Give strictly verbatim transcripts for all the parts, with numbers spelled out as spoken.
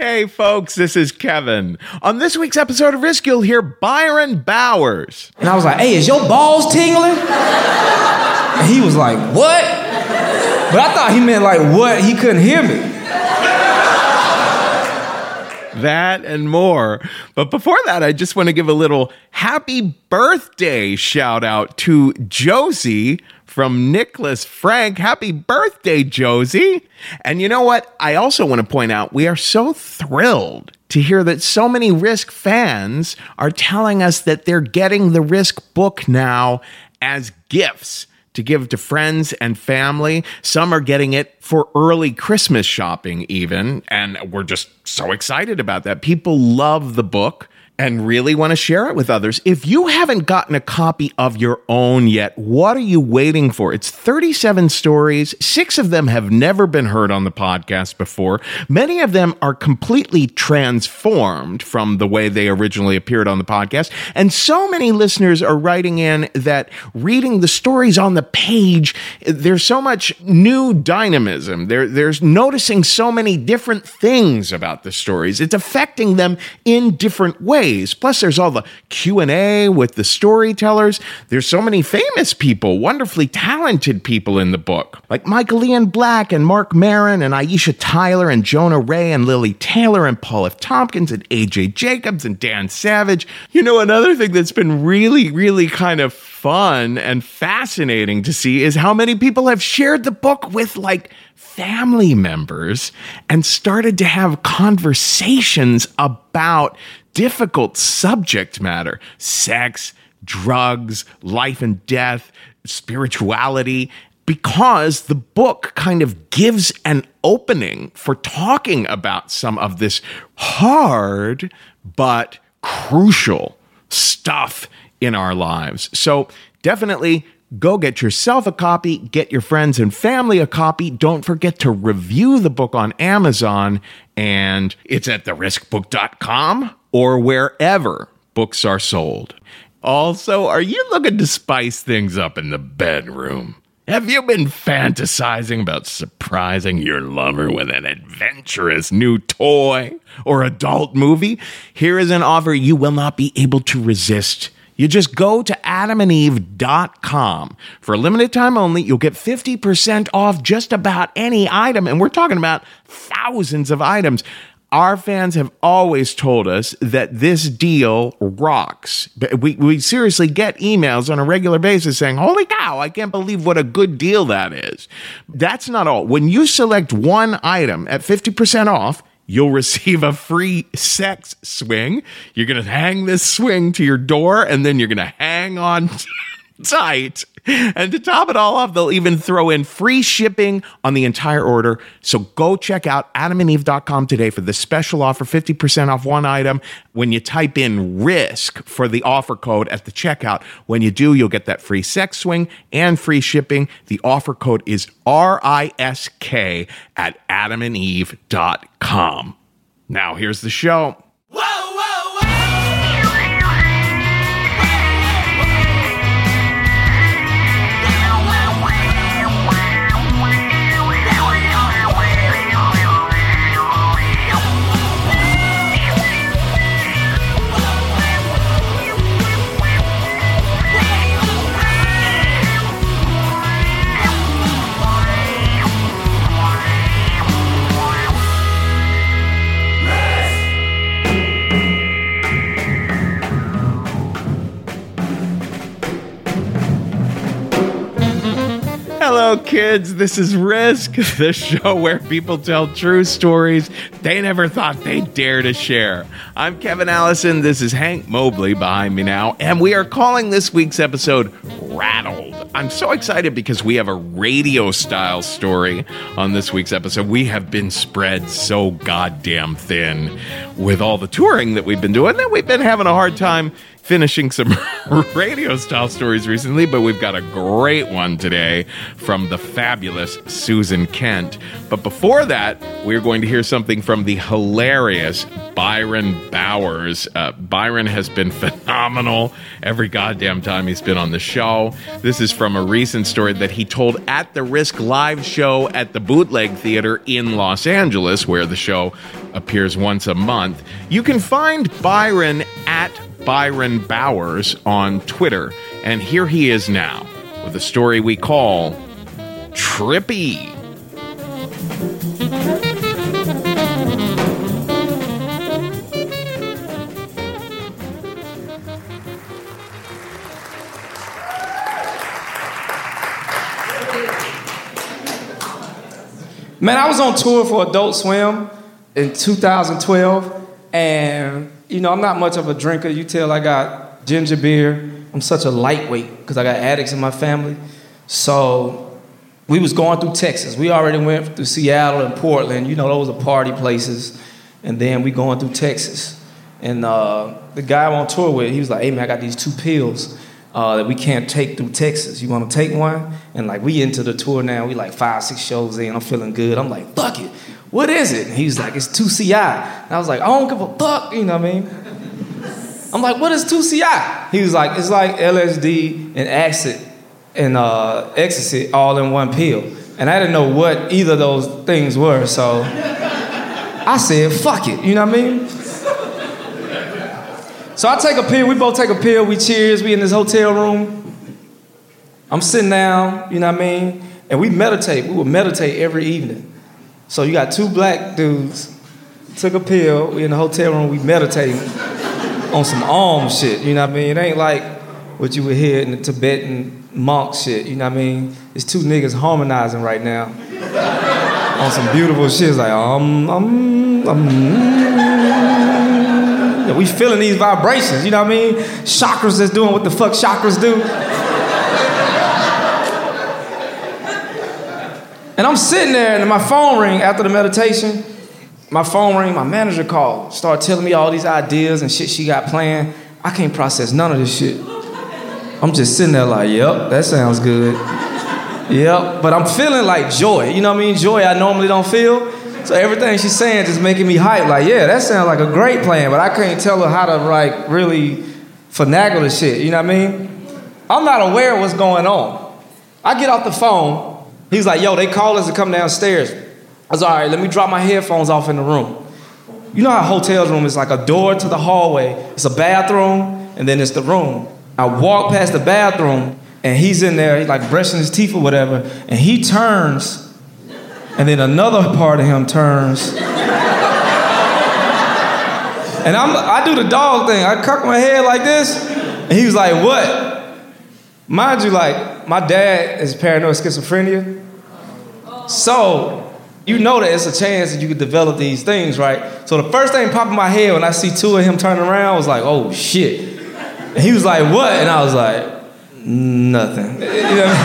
Hey folks, this is Kevin. On this week's episode of Risk, you'll hear Byron Bowers. And I was like, hey, is your balls tingling? And he was like, what? But I thought he meant like, what? He couldn't hear me. That and more. But before that, I just want to give a little happy birthday shout out to Josie from Nicholas Frank. Happy birthday, Josie. And you know what? I also want to point out we are so thrilled to hear that so many Risk fans are telling us that they're getting the Risk book now as gifts to give to friends and family. Some are getting it for early Christmas shopping even, and we're just so excited about that. People love the book and really want to share it with others. If you haven't gotten a copy of your own yet, what are you waiting for? It's thirty-seven stories. Six of them have never been heard on the podcast before. Many of them are completely transformed from the way they originally appeared on the podcast. And so many listeners are writing in that reading the stories on the page, there's so much new dynamism. There, there's noticing so many different things about the stories. It's affecting them in different ways. Plus, there's all the Q and A with the storytellers. There's so many famous people, wonderfully talented people in the book, like Michael Ian Black and Mark Maron and Aisha Tyler and Jonah Ray and Lily Taylor and Paul F. Tompkins and A J Jacobs and Dan Savage. You know, another thing that's been really, really kind of fun and fascinating to see is how many people have shared the book with, like, family members and started to have conversations about difficult subject matter: sex, drugs, life and death, spirituality, because the book kind of gives an opening for talking about some of this hard but crucial stuff in our lives. So definitely go get yourself a copy, get your friends and family a copy. Don't forget to review the book on Amazon, and it's at the risk book dot com or wherever books are sold. Also, are you looking to spice things up in the bedroom? Have you been fantasizing about surprising your lover with an adventurous new toy or adult movie? Here is an offer you will not be able to resist. You just go to adam and eve dot com. For a limited time only, you'll get fifty percent off just about any item, and we're talking about thousands of items. Our fans have always told us that this deal rocks. We, we seriously get emails on a regular basis saying, holy cow, I can't believe what a good deal that is. That's not all. When you select one item at fifty percent off, you'll receive a free sex swing. You're going to hang this swing to your door, and then you're going to hang on tight. And to top it all off, they'll even throw in free shipping on the entire order. So go check out adam and eve dot com today for the special offer, fifty percent off one item. When you type in RISK for the offer code at the checkout, when you do, you'll get that free sex swing and free shipping. The offer code is R I S K at adam and eve dot com. Now, here's the show. Hello, kids. This is Risk, the show where people tell true stories they never thought they'd dare to share. I'm Kevin Allison. This is Hank Mobley behind me now, and we are calling this week's episode Rattled. I'm so excited because we have a radio-style story on this week's episode. We have been spread so goddamn thin with all the touring that we've been doing that we've been having a hard time finishing some radio-style stories recently, but we've got a great one today from the fabulous Susan Kent. But before that, we're going to hear something from the hilarious Byron Bowers. Uh, Byron has been phenomenal every goddamn time he's been on the show. This is from a recent story that he told at the Risk live show at the Bootleg Theater in Los Angeles, where the show appears once a month. You can find Byron at Byron Bowers on Twitter. And here he is now with a story we call Trippy. Man, I was on tour for Adult Swim in two thousand twelve, and, you know, I'm not much of a drinker. You tell I got ginger beer. I'm such a lightweight because I got addicts in my family. So we was going through Texas. We already went through Seattle and Portland. You know, those are party places. And then we going through Texas. And uh, the guy I'm on tour with, he was like, hey, man, I got these two pills uh, that we can't take through Texas. You want to take one? And, like, we into the tour now. We, like, five, six shows in. I'm feeling good. I'm like, fuck it. What is it? And he was like, it's two C I. And I was like, I don't give a fuck. You know what I mean? I'm like, what is two C I? He was like, it's like L S D and acid and uh, ecstasy all in one pill. And I didn't know what either of those things were, so I said, fuck it, you know what I mean? So I take a pill, we both take a pill, we cheers, we in this hotel room. I'm sitting down, you know what I mean? And we meditate, we would meditate every evening. So you got two black dudes, took a pill, we in the hotel room, we meditating on some Om shit, you know what I mean? It ain't like what you would hear in the Tibetan monk shit, you know what I mean? It's two niggas harmonizing right now on some beautiful shit. It's like, um, um, um. Yeah, we feeling these vibrations, you know what I mean? Chakras that's doing what the fuck chakras do. And I'm sitting there and my phone ring after the meditation. My phone rang, my manager called, started telling me all these ideas and shit she got planned. I can't process none of this shit. I'm just sitting there like, yep, that sounds good. Yep, but I'm feeling like joy, you know what I mean? Joy I normally don't feel. So everything she's saying just making me hype, like, yeah, that sounds like a great plan, but I can't tell her how to, like, really finagle the shit, you know what I mean? I'm not aware of what's going on. I get off the phone, he's like, yo, they called us to come downstairs. I was all right, let me drop my headphones off in the room. You know how a hotel room is like a door to the hallway. It's a bathroom, and then it's the room. I walk past the bathroom, and he's in there, he's like brushing his teeth or whatever, and he turns, and then another part of him turns. And I'm, I do the dog thing. I cock my head like this, and he was like, what? Mind you, like, my dad is paranoid schizophrenia. So, you know that it's a chance that you could develop these things, right? So the first thing popped in my head when I see two of him turning around was like, oh, shit. And he was like, what? And I was like, nothing. You know what I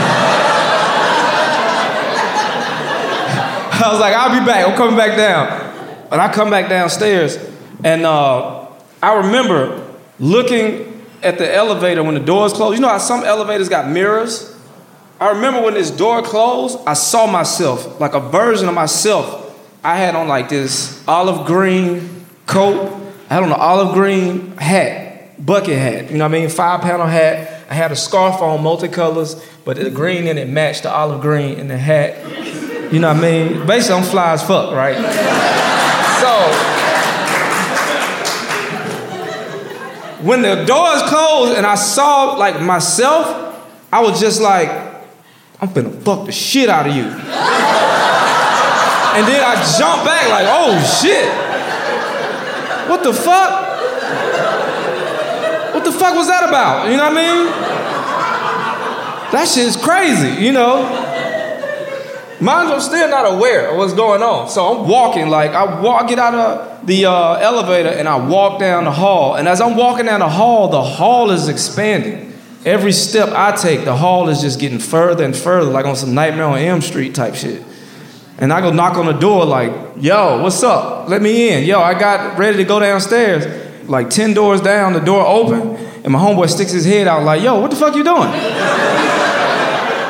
mean? I was like, I'll be back. I'm coming back down. And I come back downstairs, and uh, I remember looking at the elevator when the doors closed. You know how some elevators got mirrors? I remember when this door closed, I saw myself, like a version of myself. I had on like this olive green coat. I had on an olive green hat, bucket hat, you know what I mean? Five panel hat. I had a scarf on, multicolors, but the green in it matched the olive green in the hat. You know what I mean? Basically, I'm fly as fuck, right? So, when the doors closed and I saw like myself, I was just like, I'm finna fuck the shit out of you. And then I jumped back like, oh shit. What the fuck? What the fuck was that about? You know what I mean? That shit's crazy, you know? Mind you, I'm still not aware of what's going on. So I'm walking, like, I walk, get out of the uh, elevator and I walk down the hall. And as I'm walking down the hall, the hall is expanding. Every step I take, the hall is just getting further and further, like on some Nightmare on Elm Street type shit. And I go knock on the door like, yo, what's up? Let me in. Yo, I got ready to go downstairs. Like ten doors down, the door open, and my homeboy sticks his head out like, yo, what the fuck you doing?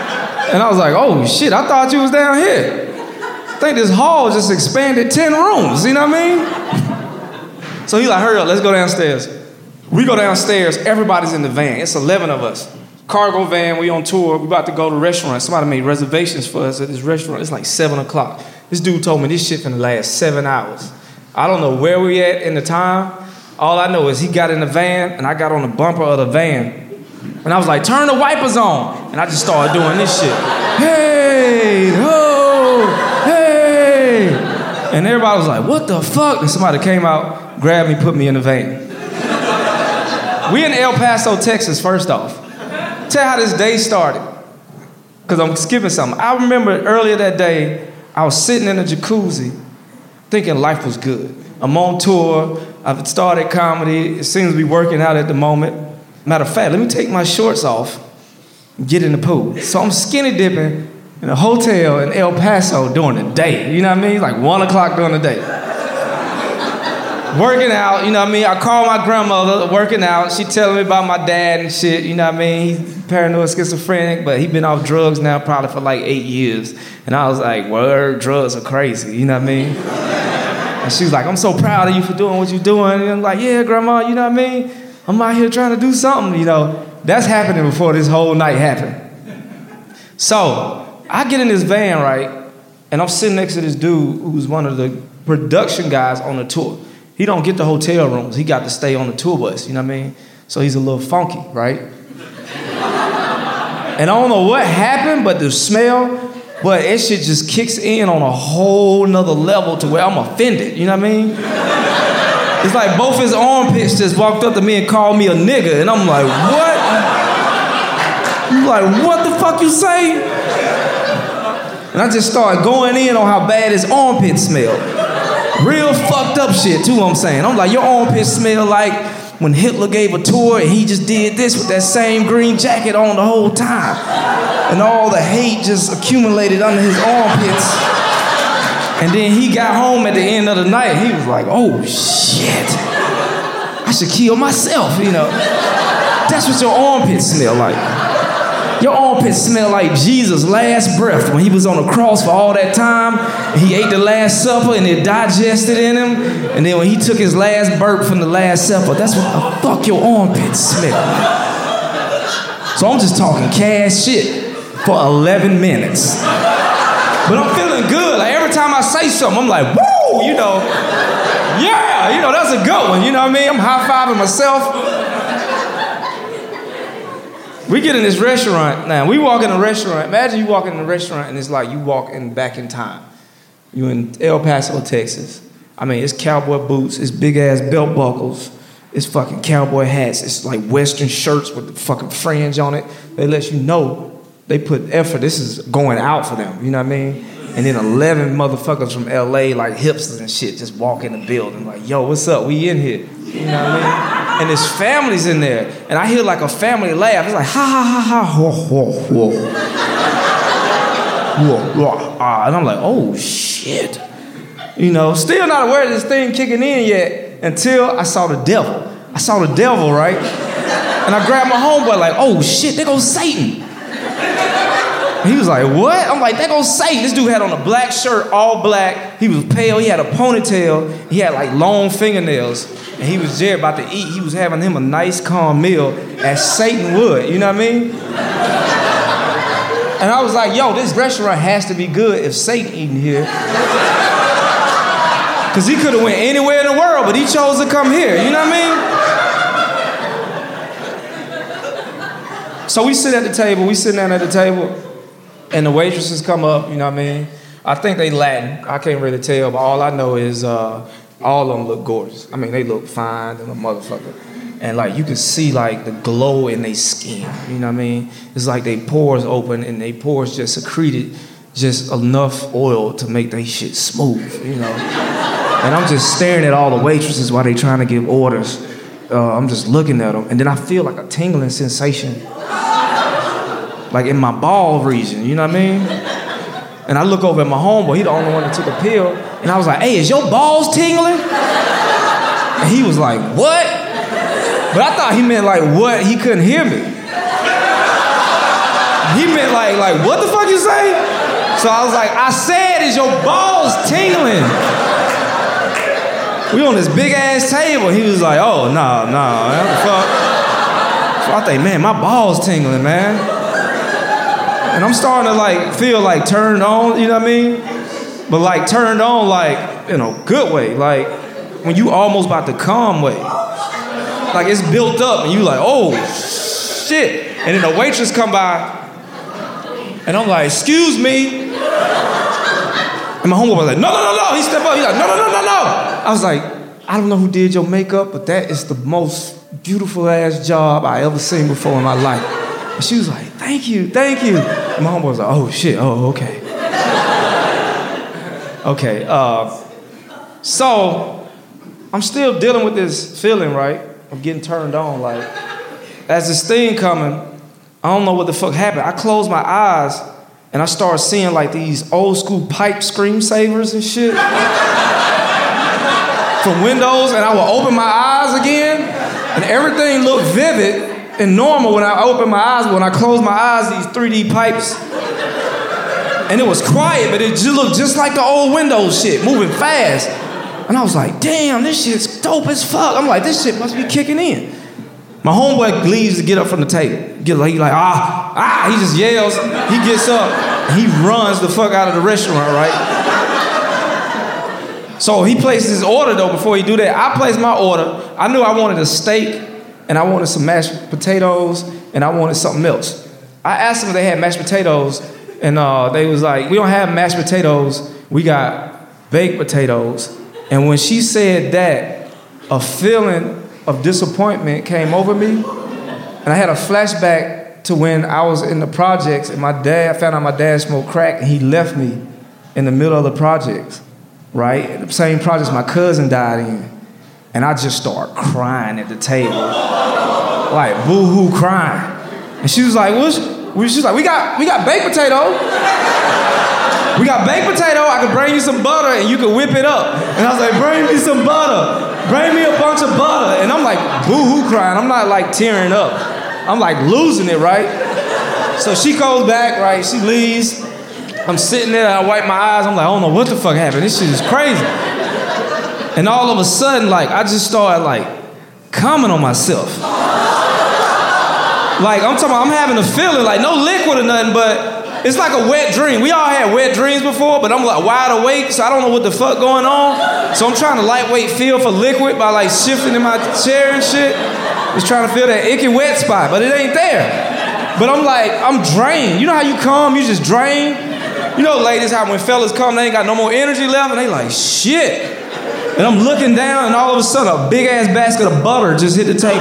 And I was like, oh shit, I thought you was down here. I think this hall just expanded ten rooms, you know what I mean? So he like, hurry up, let's go downstairs. We go downstairs, everybody's in the van. It's eleven of us. Cargo van, we on tour, we about to go to a restaurant. Somebody made reservations for us at this restaurant. It's like seven o'clock. This dude told me this shit finna last seven hours. I don't know where we at in the time. All I know is he got in the van and I got on the bumper of the van. And I was like, turn the wipers on. And I just started doing this shit. Hey, ho, hey. And everybody was like, what the fuck? And somebody came out, grabbed me, put me in the van. We in El Paso, Texas, first off. Tell you how this day started. Because I'm skipping something. I remember earlier that day, I was sitting in a jacuzzi thinking life was good. I'm on tour. I've started comedy. It seems to be working out at the moment. Matter of fact, let me take my shorts off and get in the pool. So I'm skinny dipping in a hotel in El Paso during the day. You know what I mean? Like one o'clock during the day. Working out, you know what I mean? I call my grandmother, working out. She telling me about my dad and shit, you know what I mean? He's paranoid schizophrenic, but he been off drugs now probably for like eight years. And I was like, word, drugs are crazy, you know what I mean? And she was like, I'm so proud of you for doing what you're doing. And I'm like, yeah, grandma, you know what I mean? I'm out here trying to do something, you know. That's happening before this whole night happened. So I get in this van, right? And I'm sitting next to this dude who's one of the production guys on the tour. He don't get the hotel rooms. He got to stay on the tour bus, you know what I mean? So he's a little funky, right? And I don't know what happened, but the smell, but that shit just kicks in on a whole nother level to where I'm offended, you know what I mean? It's like both his armpits just walked up to me and called me a nigga, and I'm like, what? You like, what the fuck you say? And I just started going in on how bad his armpits smell. Real fucked up shit, too, I'm saying. I'm like, your armpits smell like when Hitler gave a tour and he just did this with that same green jacket on the whole time. And all the hate just accumulated under his armpits. And then he got home at the end of the night and he was like, oh, shit. I should kill myself, you know. That's what your armpits smell like. Your armpits smell like Jesus' last breath when he was on the cross for all that time. And he ate the Last Supper and it digested in him. And then when he took his last burp from the Last Supper, that's what the fuck your armpits smell like. So I'm just talking cash shit for eleven minutes. But I'm feeling good. Like every time I say something, I'm like, woo, you know. Yeah, you know, that's a good one. You know what I mean? I'm high-fiving myself. We get in this restaurant. Now, we walk in a restaurant. Imagine you walk in a restaurant and it's like you walking back in time. You in El Paso, Texas. I mean, it's cowboy boots. It's big-ass belt buckles. It's fucking cowboy hats. It's like Western shirts with the fucking fringe on it. They let you know they put effort. This is going out for them. You know what I mean? And then eleven motherfuckers from L A, like hipsters and shit, just walk in the building like, yo, what's up? We in here. You know what I mean? And his family's in there. And I hear like a family laugh. It's like, ha, ha, ha, ha, ho, ho, ho. Whoa, whoa. Ah, and I'm like, oh, shit. You know, still not aware of this thing kicking in yet until I saw the devil. I saw the devil, right? And I grabbed my homeboy like, oh, shit, there goes Satan. And he was like, what? I'm like, there goes Satan. This dude had on a black shirt, all black. He was pale. He had a ponytail. He had like long fingernails. And he was there about to eat. He was having him a nice, calm meal as Satan would. You know what I mean? And I was like, yo, this restaurant has to be good if Satan eating here. Because he could have went anywhere in the world, but he chose to come here. You know what I mean? So we sit at the table. We sitting down at the table. And the waitresses come up. You know what I mean? I think they Latin. I can't really tell. But all I know is... Uh, all of them look gorgeous. I mean, they look fine than a motherfucker. And like, you can see like the glow in their skin. You know what I mean? It's like they pores open and they pores just secreted just enough oil to make their shit smooth, you know? And I'm just staring at all the waitresses while they trying to give orders. Uh, I'm just looking at them. And then I feel like a tingling sensation. Like in my ball region, you know what I mean? And I look over at my homeboy, he the only one that took a pill. And I was like, hey, is your balls tingling? And he was like, what? But I thought he meant like what? He couldn't hear me. He meant like, like, what the fuck you say? So I was like, I said, is your balls tingling? We on this big ass table. He was like, oh, no, no, what the fuck? So I think, man, my balls tingling, man. And I'm starting to like feel like turned on, you know what I mean? But like turned on like, in a good way. Like when you almost about to come way. Like it's built up and you like, oh, shit. And then the waitress come by and I'm like, excuse me. And my homeboy was like, no, no, no, no. He stepped up, he's like, no, no, no, no, no. I was like, I don't know who did your makeup, but that is the most beautiful ass job I ever seen before in my life. And she was like, thank you, thank you. And my homeboy was like, oh shit, oh, okay. Okay, uh, so I'm still dealing with this feeling, right? I'm getting turned on, like, as this thing coming, I don't know what the fuck happened. I closed my eyes and I started seeing like these old school pipe screensavers and shit from windows, and I would open my eyes again and everything looked vivid and normal when I opened my eyes, but when I closed my eyes, these three D pipes. And it was quiet, but it just looked just like the old Windows shit, moving fast. And I was like, damn, this shit's dope as fuck. I'm like, this shit must be kicking in. My homeboy leaves to get up from the table. Get like, he like, ah, ah, he just yells. He gets up, and he runs the fuck out of the restaurant, right? So he places his order though before he do that. I placed my order. I knew I wanted a steak, and I wanted some mashed potatoes, and I wanted something else. I asked them if they had mashed potatoes, and uh, they was like, we don't have mashed potatoes, we got baked potatoes. And when she said that, a feeling of disappointment came over me, and I had a flashback to when I was in the projects, and my dad, I found out my dad smoked crack, and he left me in the middle of the projects, right? The same projects my cousin died in. And I just started crying at the table, like boo-hoo crying. And she was like, "What's?" She was like, "We got, we got baked potato. We got baked potato. I could bring you some butter and you could whip it up." And I was like, "Bring me some butter. Bring me a bunch of butter." And I'm like boo-hoo crying. I'm not like tearing up. I'm like losing it, right? So she goes back, right? She leaves. I'm sitting there. I wipe my eyes. I'm like, I don't know what the fuck happened. This shit is crazy. And all of a sudden, like, I just started, like, coming on myself. Like, I'm talking about, I'm having a feeling, like, no liquid or nothing, but it's like a wet dream. We all had wet dreams before, but I'm, like, wide awake, so I don't know what the fuck going on. So I'm trying to lightweight feel for liquid by, like, shifting in my chair and shit. Just trying to feel that icky wet spot, but it ain't there. But I'm, like, I'm drained. You know how you come, you just drain? You know, ladies, how when fellas come, they ain't got no more energy left, and they like, shit. And I'm looking down, and all of a sudden, a big-ass basket of butter just hit the table.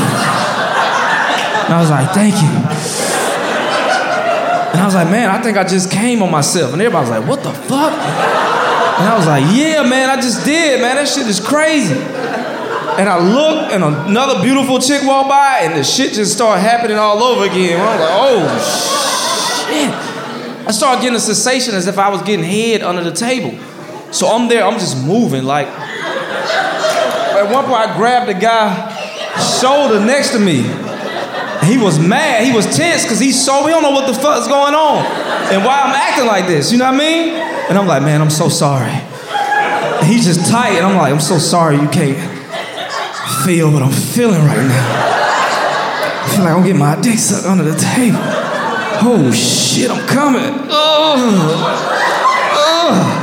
And I was like, thank you. And I was like, man, I think I just came on myself. And everybody was like, what the fuck? And I was like, yeah, man, I just did, man. That shit is crazy. And I looked, and another beautiful chick walked by, and the shit just started happening all over again. And I was like, oh, shit. I started getting a sensation as if I was getting head under the table. So I'm there, I'm just moving, like. At one point, I grabbed the guy's shoulder next to me. And he was mad, he was tense, because he saw me, don't know what the fuck's going on. And why I'm acting like this, you know what I mean? And I'm like, man, I'm so sorry. And he's just tight, and I'm like, I'm so sorry you can't feel what I'm feeling right now. I feel like I'm getting my dick sucked under the table. Oh shit, I'm coming. Ugh. Ugh.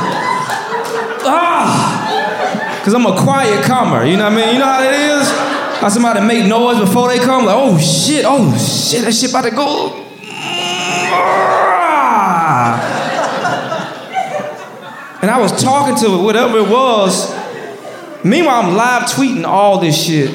Ah, because I'm a quiet comer, you know what I mean? You know how it is? How somebody make noise before they come, like, oh shit, oh shit, that shit about to go. Ah. And I was talking to whatever it was. Meanwhile, I'm live tweeting all this shit.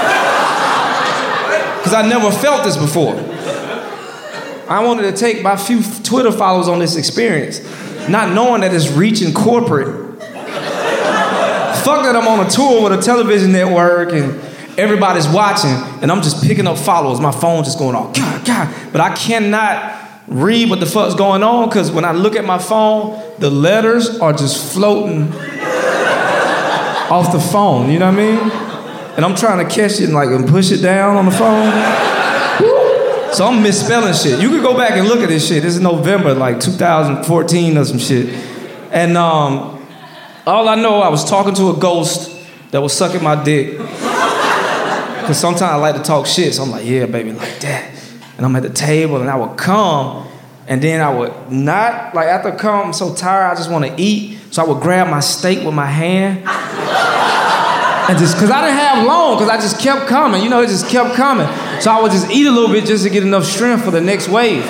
Because I never felt this before. I wanted to take my few Twitter followers on this experience, not knowing that it's reaching corporate. Fuck that I'm on a tour with a television network and everybody's watching and I'm just picking up followers. My phone's just going off, God, God. But I cannot read what the fuck's going on because when I look at my phone, the letters are just floating off the phone, you know what I mean? And I'm trying to catch it and like and push it down on the phone. So I'm misspelling shit. You can go back and look at this shit. This is November, like two thousand fourteen or some shit. And um, all I know, I was talking to a ghost that was sucking my dick. Because sometimes I like to talk shit, so I'm like, yeah, baby, like that. And I'm at the table, and I would come, and then I would not, like after I come, I'm so tired, I just want to eat. So I would grab my steak with my hand. And just, because I didn't have long, because I just kept coming. You know, it just kept coming. So I would just eat a little bit just to get enough strength for the next wave.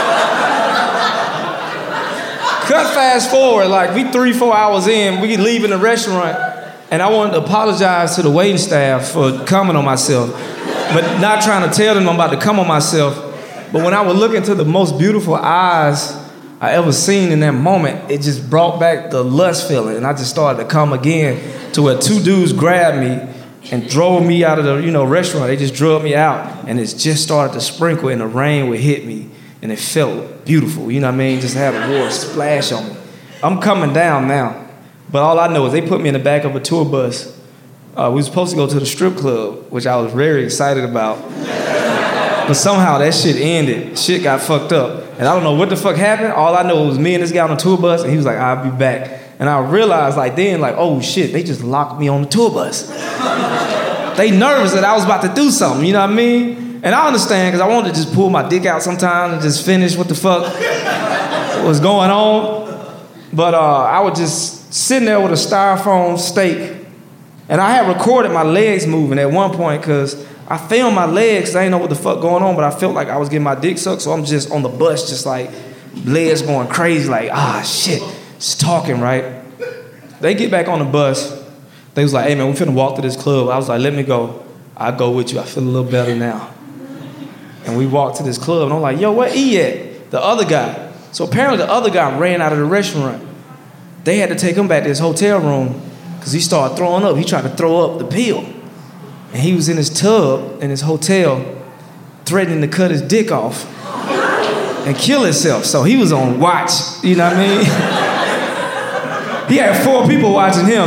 Cut fast forward, like we three, four hours in, we leave in the restaurant, and I wanted to apologize to the waiting staff for coming on myself, but not trying to tell them I'm about to come on myself. But when I would look into the most beautiful eyes I ever seen in that moment, it just brought back the lust feeling, and I just started to come again to where two dudes grabbed me and drove me out of the, you know, restaurant. They just drug me out, and it just started to sprinkle, and the rain would hit me, and it felt beautiful. You know what I mean? Just have a water splash on me. I'm coming down now, but all I know is they put me in the back of a tour bus. Uh, we were supposed to go to the strip club, which I was very excited about. But somehow that shit ended. Shit got fucked up. And I don't know what the fuck happened. All I know was me and this guy on the tour bus, and he was like, I'll be back. And I realized like then, like, oh shit, they just locked me on the tour bus. They nervous that I was about to do something, you know what I mean? And I understand, because I wanted to just pull my dick out sometimes and just finish what the fuck was going on. But uh, I was just sitting there with a styrofoam steak, and I had recorded my legs moving at one point, because I filmed my legs, because I didn't know what the fuck going on, but I felt like I was getting my dick sucked, so I'm just on the bus, just like, legs going crazy, like, ah, shit, just talking, right? They get back on the bus. They was like, hey, man, we finna walk to this club. I was like, let me go. I'll go with you. I feel a little better now. And we walked to this club, and I'm like, yo, where E at? The other guy. So apparently the other guy ran out of the restaurant. They had to take him back to his hotel room because he started throwing up. He tried to throw up the pill. And he was in his tub in his hotel threatening to cut his dick off and kill himself. So he was on watch, you know what I mean? He had four people watching him.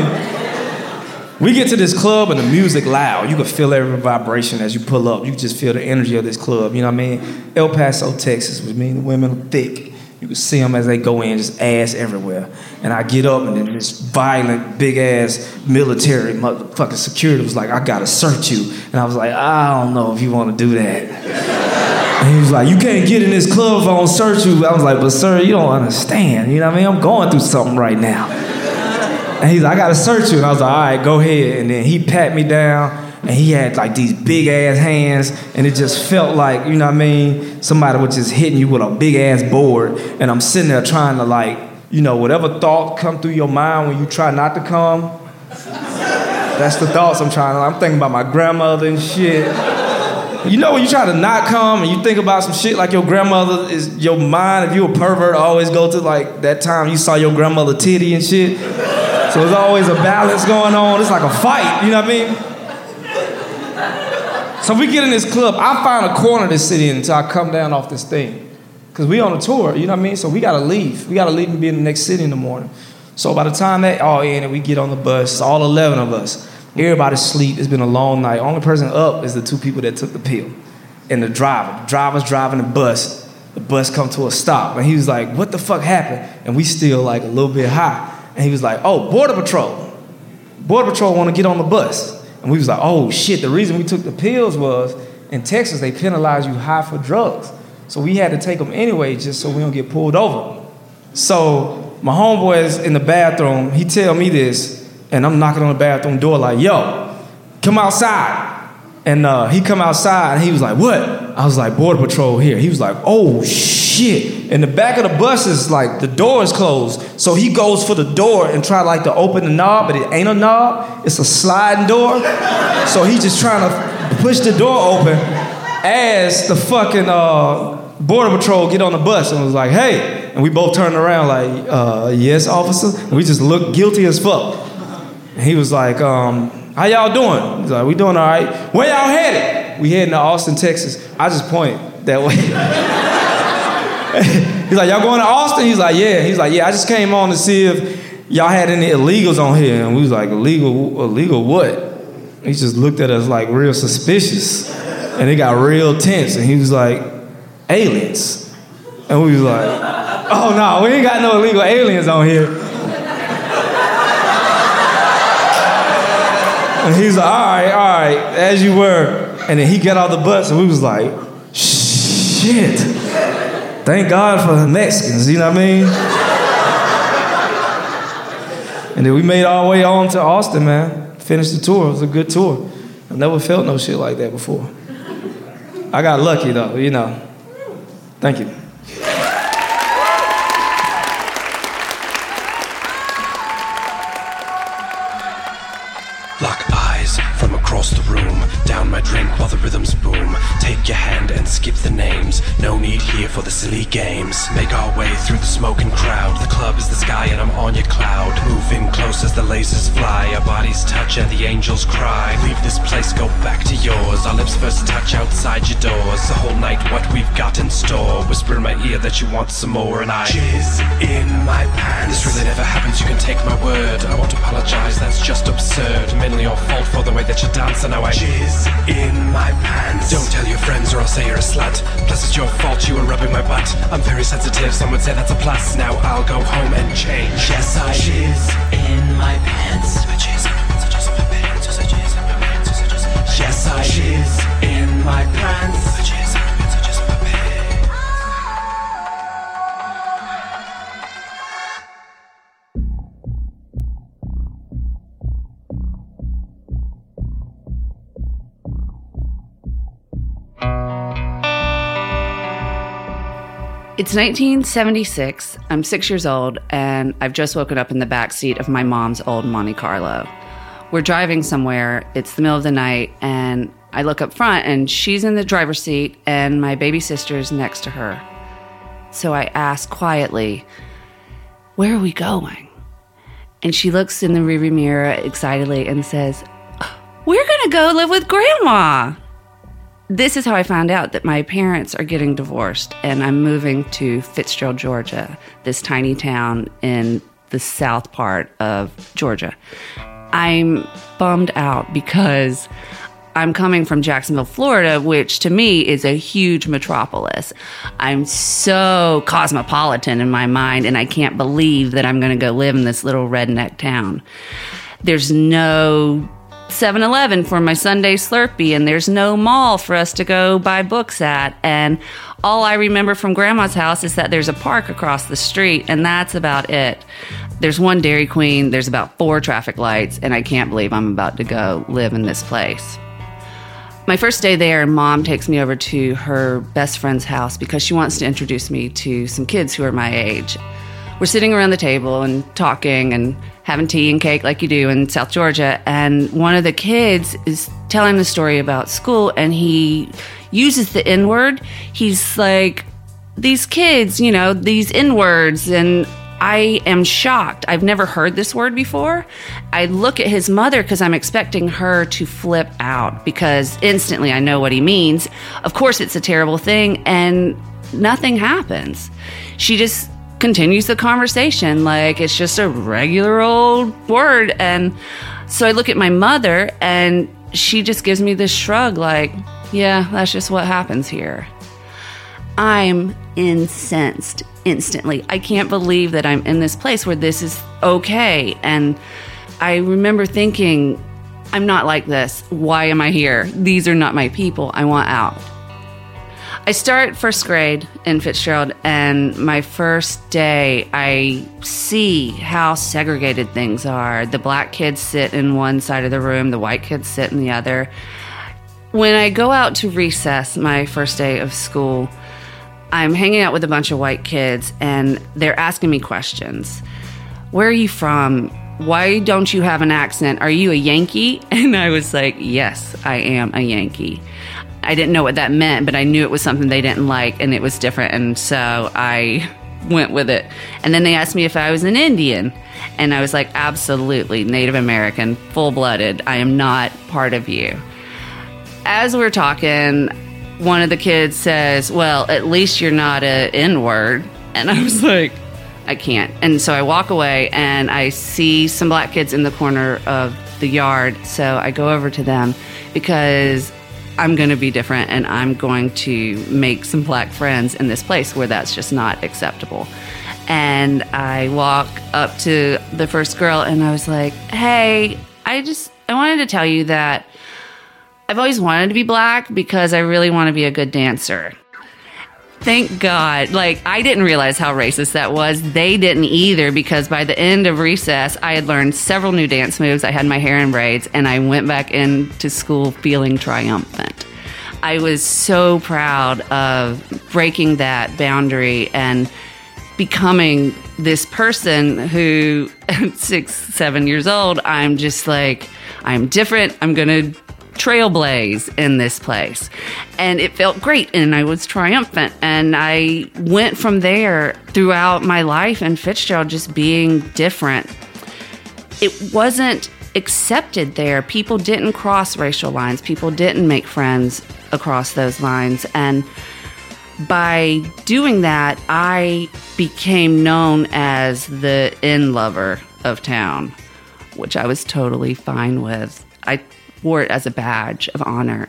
We get to this club and the music loud. You can feel every vibration as you pull up. You can just feel the energy of this club, you know what I mean? El Paso, Texas, which means the women are thick. You can see them as they go in, just ass everywhere. And I get up, and then this violent, big-ass military motherfucking security was like, I gotta search you. And I was like, I don't know if you wanna do that. And he was like, you can't get in this club if I don't search you. I was like, but sir, you don't understand. You know what I mean? I'm going through something right now. And he's like, I gotta search you. And I was like, all right, go ahead. And then he pat me down, and he had like these big ass hands, and it just felt like, you know what I mean, somebody was just hitting you with a big ass board. And I'm sitting there trying to like, you know, whatever thought come through your mind when you try not to come, that's the thoughts I'm trying to, I'm thinking about my grandmother and shit. You know when you try to not come and you think about some shit like your grandmother, is your mind, if you a pervert, always go to like that time you saw your grandmother titty and shit. So there's always a balance going on. It's like a fight, you know what I mean? So we get in this club. I find a corner to sit in until I come down off this thing. Because we on a tour, you know what I mean? So we got to leave. We got to leave and be in the next city in the morning. So by the time they all in and we get on the bus, all eleven of us, everybody's asleep. It's been a long night. Only person up is the two people that took the pill. And the driver. The driver's driving the bus. The bus come to a stop. And he was like, what the fuck happened? And we still like a little bit high. And he was like, oh, Border Patrol. Border Patrol want to get on the bus. And we was like, oh shit, the reason we took the pills was in Texas, they penalize you high for drugs. So we had to take them anyway just so we don't get pulled over. So my homeboy is in the bathroom. He tell me this, and I'm knocking on the bathroom door like, yo, come outside. And uh, he come outside, and he was like, what? I was like, Border Patrol here. He was like, oh, shit. And the back of the bus is like, the door is closed. So he goes for the door and try like to open the knob, but it ain't a knob. It's a sliding door. So he just trying to push the door open as the fucking uh, Border Patrol get on the bus and was like, hey. And we both turned around like, uh, yes, officer. And we just looked guilty as fuck. And he was like, um, how y'all doing? He's like, we doing all right. Where y'all headed? We heading to Austin, Texas. I just point that way. He's like, y'all going to Austin? He's like, yeah. He's like, yeah, I just came on to see if y'all had any illegals on here. And we was like, illegal, illegal what? He just looked at us like real suspicious. And it got real tense. And he was like, aliens. And we was like, oh no, we ain't got no illegal aliens on here. And he's like, all right, all right, as you were. And then he got out the bus and we was like, shit. Thank God for the Mexicans, you know what I mean? And then we made our way on to Austin, man. Finished the tour. It was a good tour. I've never felt no shit like that before. I got lucky, though, you know. Thank you. Lock eyes from across the room. Down my drink while the rhythms boom. Take your hand and skip the names. No need here for the silly games. Make our way through the smoking crowd. The club is the sky and I'm on your cloud. Move in close as the lasers fly. Our bodies touch and the angels cry. Leave this place, go back to yours. Our lips first touch outside your doors. The whole night what we've got in store. Whisper in my ear that you want some more. And I jizz in my pants. This really never happens, you can take my word. I won't apologize, that's just absurd. Mainly your fault for the way that you dance. And now I jizz in my pants. Don't tell your friends or I'll say you're a slut. Plus it's your fault you were rubbing my butt. I'm very sensitive, some would say that's a plus. Now I'll go home and change. Yes, I jizz in my pants. I jizz in my pants, I jizz in my pants, I jizz in my pants, I jizz in my pants. Yes, I jizz in my pants. I jizz in my pants, I jizz in my pants. It's nineteen seventy-six, I'm six years old, and I've just woken up in the back seat of my mom's old Monte Carlo. We're driving somewhere, it's the middle of the night, and I look up front, and she's in the driver's seat, and my baby sister's next to her. So I ask quietly, where are we going? And she looks in the rearview mirror excitedly and says, we're gonna go live with Grandma. This is how I found out that my parents are getting divorced and I'm moving to Fitzgerald, Georgia, this tiny town in the south part of Georgia. I'm bummed out because I'm coming from Jacksonville, Florida, which to me is a huge metropolis. I'm so cosmopolitan in my mind and I can't believe that I'm going to go live in this little redneck town. There's no seven eleven for my Sunday Slurpee, and there's no mall for us to go buy books at. And all I remember from Grandma's house is that there's a park across the street, and that's about it. There's one Dairy Queen, there's about four traffic lights, and I can't believe I'm about to go live in this place. My first day there, Mom takes me over to her best friend's house because she wants to introduce me to some kids who are my age. We're sitting around the table and talking and having tea and cake like you do in South Georgia, and one of the kids is telling the story about school, and he uses the N-word. He's like, these kids, you know, these N-words, and I am shocked. I've never heard this word before. I look at his mother because I'm expecting her to flip out because instantly I know what he means. Of course, it's a terrible thing, and nothing happens. She just continues the conversation like it's just a regular old word. And so I look at my mother and she just gives me this shrug like, yeah, that's just what happens here. I'm incensed instantly. I can't believe that I'm in this place where this is okay. And I remember thinking, I'm not like this. Why am I here? These are not my people. I want out. I start first grade in Fitzgerald, and my first day, I see how segregated things are. The black kids sit in one side of the room, the white kids sit in the other. When I go out to recess, my first day of school, I'm hanging out with a bunch of white kids, and they're asking me questions. Where are you from? Why don't you have an accent? Are you a Yankee? And I was like, yes, I am a Yankee. I didn't know what that meant, but I knew it was something they didn't like, and it was different, and so I went with it. And then they asked me if I was an Indian, and I was like, absolutely, Native American, full-blooded. I am not part of you. As we're talking, one of the kids says, well, at least you're not a N-word. And I was like, I can't. And so I walk away, and I see some black kids in the corner of the yard, so I go over to them because I'm going to be different and I'm going to make some black friends in this place where that's just not acceptable. And I walk up to the first girl and I was like, hey, I just, I wanted to tell you that I've always wanted to be black because I really want to be a good dancer. Thank God. Like, I didn't realize how racist that was. They didn't either, because by the end of recess, I had learned several new dance moves. I had my hair in braids, and I went back into school feeling triumphant. I was so proud of breaking that boundary and becoming this person who, at six, seven years old, I'm just like, I'm different. I'm going to trailblaze in this place. And it felt great, and I was triumphant. And I went from there throughout my life in Fitzgerald, just being different. It wasn't accepted there. People didn't cross racial lines. People didn't make friends across those lines. And by doing that, I became known as the in lover of town, which I was totally fine with. I wore it as a badge of honor.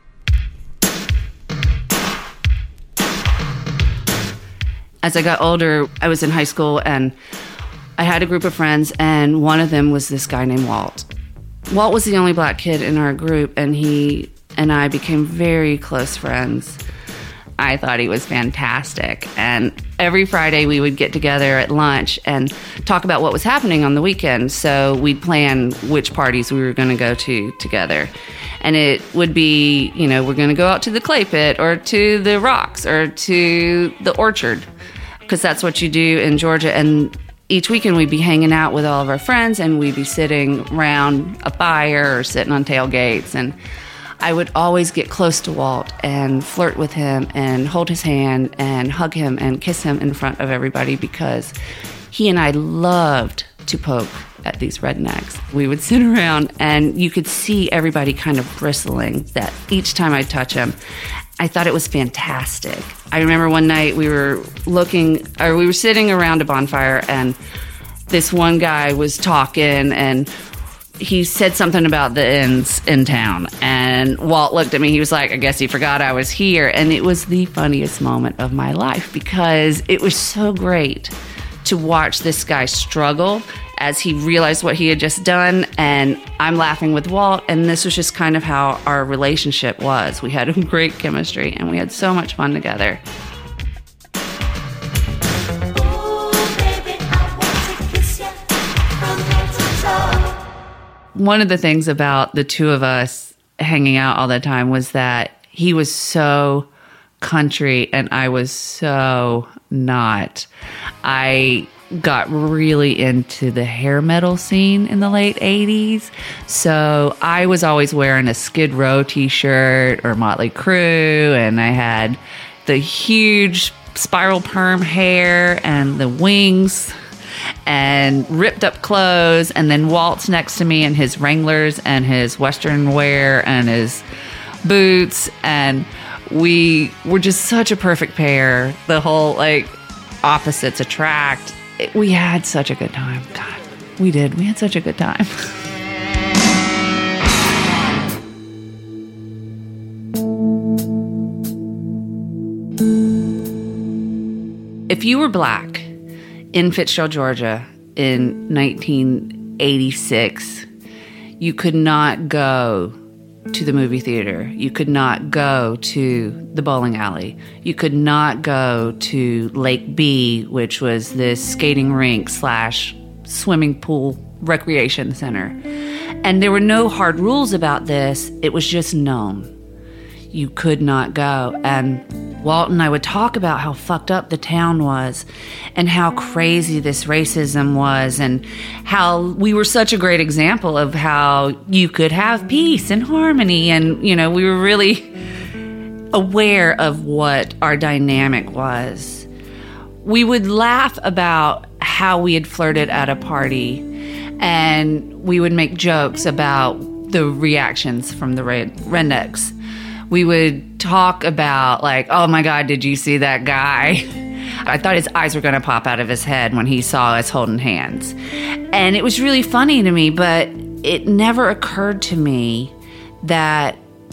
As I got older, I was in high school and I had a group of friends, and one of them was this guy named Walt. Walt was the only black kid in our group, and he and I became very close friends. I thought he was fantastic. And every Friday we would get together at lunch and talk about what was happening on the weekend. So we'd plan which parties we were going to go to together. And it would be, you know, we're going to go out to the Clay Pit or to the Rocks or to the Orchard, because that's what you do in Georgia. And each weekend we'd be hanging out with all of our friends, and we'd be sitting around a fire or sitting on tailgates. And I would always get close to Walt and flirt with him and hold his hand and hug him and kiss him in front of everybody, because he and I loved to poke at these rednecks. We would sit around and you could see everybody kind of bristling that each time I'd touch him. I thought it was fantastic. I remember one night we were looking, or we were sitting around a bonfire, and this one guy was talking, and he said something about the inns in town, and Walt looked at me. He was like, I guess he forgot I was here. And it was the funniest moment of my life, because it was so great to watch this guy struggle as he realized what he had just done. And I'm laughing with Walt, and this was just kind of how our relationship was. We had a great chemistry, and we had so much fun together. One of the things about the two of us hanging out all the time was that he was so country and I was so not. I got really into the hair metal scene in the late eighties. So I was always wearing a Skid Row t-shirt or Motley Crue, and I had the huge spiral perm hair and the wings and ripped up clothes. And then Walt's next to me in his Wranglers and his Western wear and his boots, and we were just such a perfect pair. The whole, like, opposites attract. It, we had such a good time. God, we did. We had such a good time. If you were black in Fitzgerald, Georgia in nineteen eighty-six, you could not go to the movie theater. You could not go to the bowling alley. You could not go to Lake B, which was this skating rink slash swimming pool recreation center. And there were no hard rules about this. It was just known. You could not go. And Walt and I would talk about how fucked up the town was and how crazy this racism was and how we were such a great example of how you could have peace and harmony. And, you know, we were really aware of what our dynamic was. We would laugh about how we had flirted at a party, and we would make jokes about the reactions from the rednecks. We would talk about, like, oh my God, did you see that guy? I thought his eyes were going to pop out of his head when he saw us holding hands. And it was really funny to me, but it never occurred to me that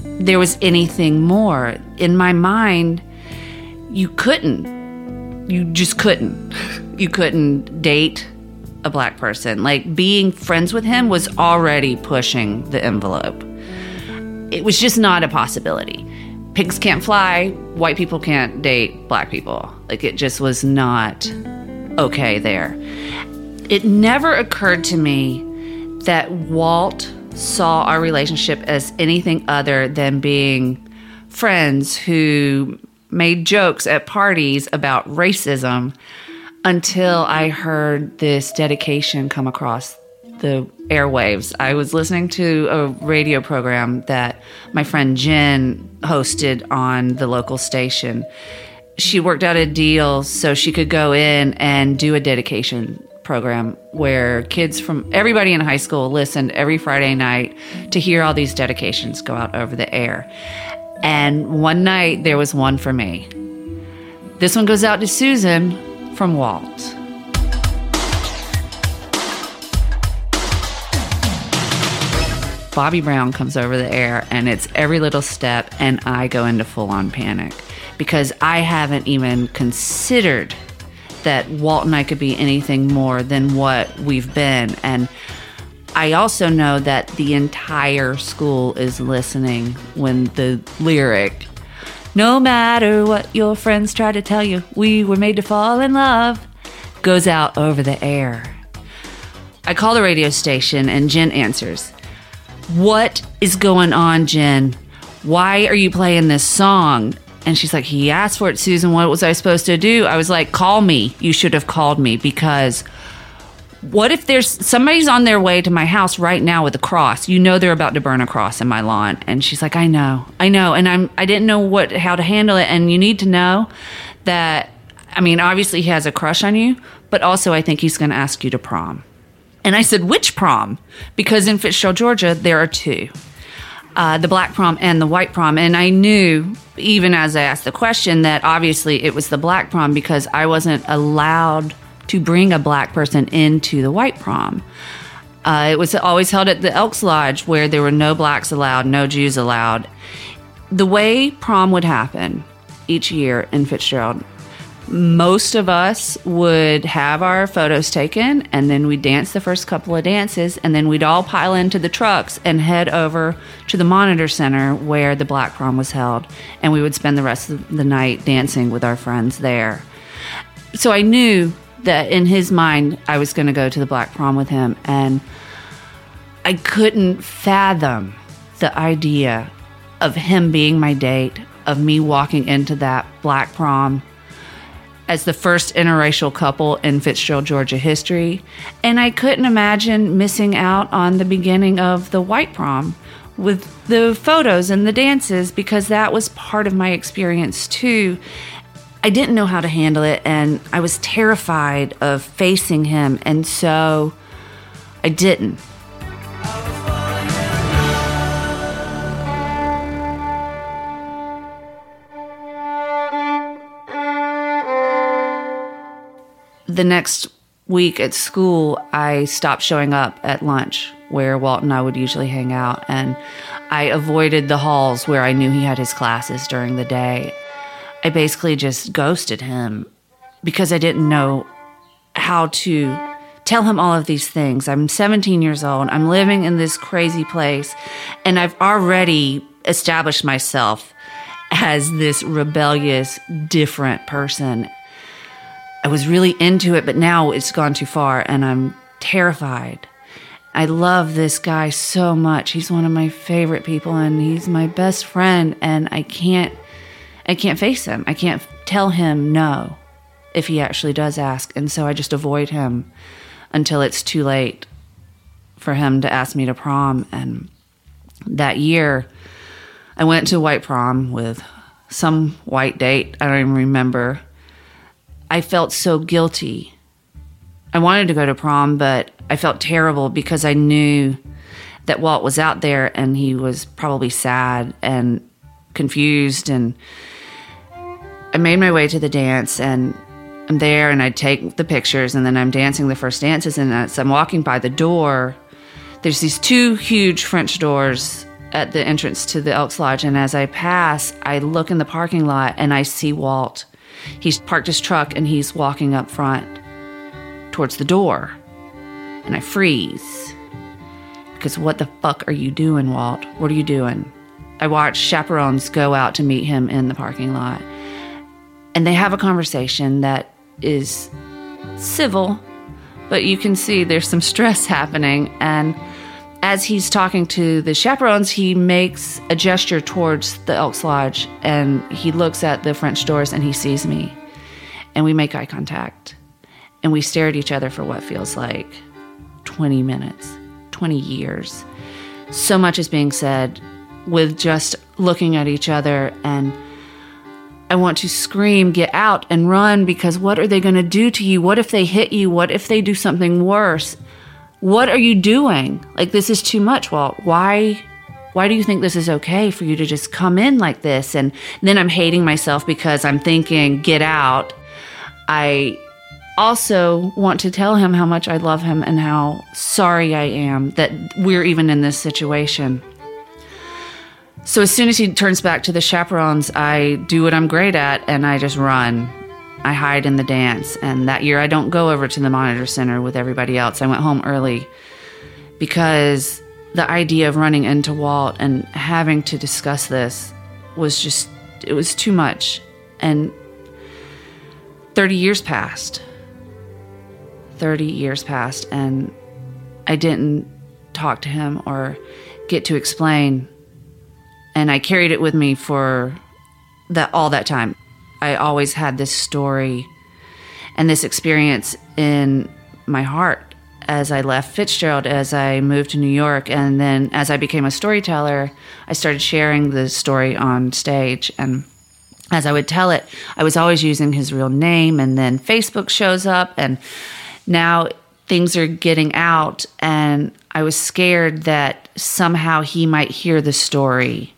there was anything more. In my mind, you couldn't. You just couldn't. You couldn't date a black person. Like, being friends with him was already pushing the envelope. It was just not a possibility. Pigs can't fly. White people can't date black people. Like, it just was not okay there. It never occurred to me that Walt saw our relationship as anything other than being friends who made jokes at parties about racism until I heard this dedication come across the airwaves. I was listening to a radio program that my friend Jen hosted on the local station. She worked out a deal so she could go in and do a dedication program where kids from everybody in high school listened every Friday night to hear all these dedications go out over the air. And one night there was one for me. This one goes out to Susan from Walt. Bobby Brown comes over the air, and it's Every Little Step, and I go into full-on panic because I haven't even considered that Walt and I could be anything more than what we've been. And I also know that the entire school is listening when the lyric, "No matter what your friends try to tell you, we were made to fall in love," goes out over the air. I call the radio station and Jen answers. "What is going on, Jen? Why are you playing this song?" And she's like, "He asked for it, Susan. What was I supposed to do?" I was like, "Call me. You should have called me, because what if there's somebody's on their way to my house right now with a cross? You know they're about to burn a cross in my lawn." And she's like, "I know, I know." And I'm, I didn't know what, how to handle it. And you need to know that, I mean, obviously he has a crush on you, but also I think he's going to ask you to prom. And I said, "Which prom?" Because in Fitzgerald, Georgia, there are two. Uh, the black prom and the white prom. And I knew, even as I asked the question, that obviously it was the black prom because I wasn't allowed to bring a black person into the white prom. Uh, it was always held at the Elks Lodge, where there were no blacks allowed, no Jews allowed. The way prom would happen each year in Fitzgerald, most of us would have our photos taken, and then we'd dance the first couple of dances, and then we'd all pile into the trucks and head over to the Monitor Center where the black prom was held, and we would spend the rest of the night dancing with our friends there. So I knew that in his mind I was going to go to the black prom with him, and I couldn't fathom the idea of him being my date, of me walking into that black prom as the first interracial couple in Fitzgerald, Georgia history. And I couldn't imagine missing out on the beginning of the white prom with the photos and the dances, because that was part of my experience too. I didn't know how to handle it, and I was terrified of facing him, and so I didn't. The next week at school, I stopped showing up at lunch where Walt and I would usually hang out, and I avoided the halls where I knew he had his classes during the day. I basically just ghosted him because I didn't know how to tell him all of these things. I'm seventeen years old. I'm living in this crazy place, and I've already established myself as this rebellious, different person. I was really into it, but now it's gone too far, and I'm terrified. I love this guy so much. He's one of my favorite people, and he's my best friend, and I can't I can't face him. I can't tell him no if he actually does ask, and so I just avoid him until it's too late for him to ask me to prom. And that year, I went to white prom with some white date. I don't even remember. I felt so guilty. I wanted to go to prom, but I felt terrible because I knew that Walt was out there and he was probably sad and confused. And I made my way to the dance, and I'm there, and I take the pictures, and then I'm dancing the first dances. And as I'm walking by the door, there's these two huge French doors at the entrance to the Elks Lodge, and as I pass, I look in the parking lot and I see Walt. He's parked his truck and he's walking up front towards the door. And I freeze. Because what the fuck are you doing, Walt? What are you doing? I watch chaperones go out to meet him in the parking lot. And they have a conversation that is civil, but you can see there's some stress happening. And as he's talking to the chaperones, he makes a gesture towards the Elks Lodge, and he looks at the French doors and he sees me. And we make eye contact. And we stare at each other for what feels like twenty minutes, twenty years. So much is being said with just looking at each other, and I want to scream, get out and run, because what are they going to do to you? What if they hit you? What if they do something worse? What are you doing? Like, this is too much, Walt. Why, why do you think this is okay for you to just come in like this? And then I'm hating myself because I'm thinking, get out. I also want to tell him how much I love him and how sorry I am that we're even in this situation. So as soon as he turns back to the chaperones, I do what I'm great at, and I just run. I hide in the dance. And that year, I don't go over to the Monitor Center with everybody else. I went home early because the idea of running into Walt and having to discuss this was just, it was too much. And thirty years passed. thirty years passed, and I didn't talk to him or get to explain. And I carried it with me for that all that time. I always had this story and this experience in my heart as I left Fitzgerald, as I moved to New York, and then as I became a storyteller, I started sharing the story on stage. And as I would tell it, I was always using his real name, and then Facebook shows up, and now things are getting out, and I was scared that somehow he might hear the story.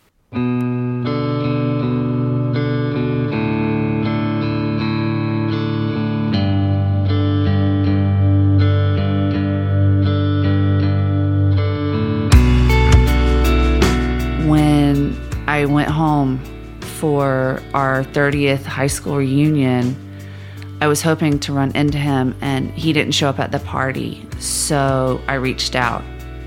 When I went home for our thirtieth high school reunion, I was hoping to run into him, and he didn't show up at the party, so I reached out.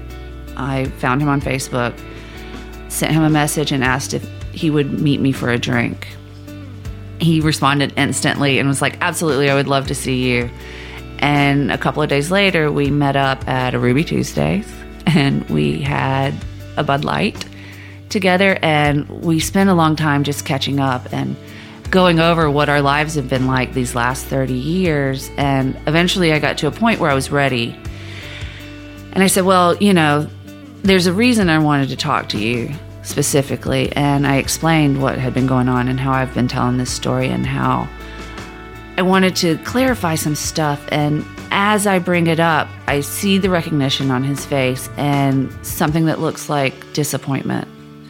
I found him on Facebook, sent him a message, and asked if he would meet me for a drink. He responded instantly and was like, absolutely, I would love to see you. And a couple of days later, we met up at a Ruby Tuesdays, and we had a Bud Light together, and we spent a long time just catching up and going over what our lives have been like these last thirty years. And eventually I got to a point where I was ready. And I said, well, you know, there's a reason I wanted to talk to you specifically. And I explained what had been going on and how I've been telling this story and how I wanted to clarify some stuff. And as I bring it up, I see the recognition on his face and something that looks like disappointment.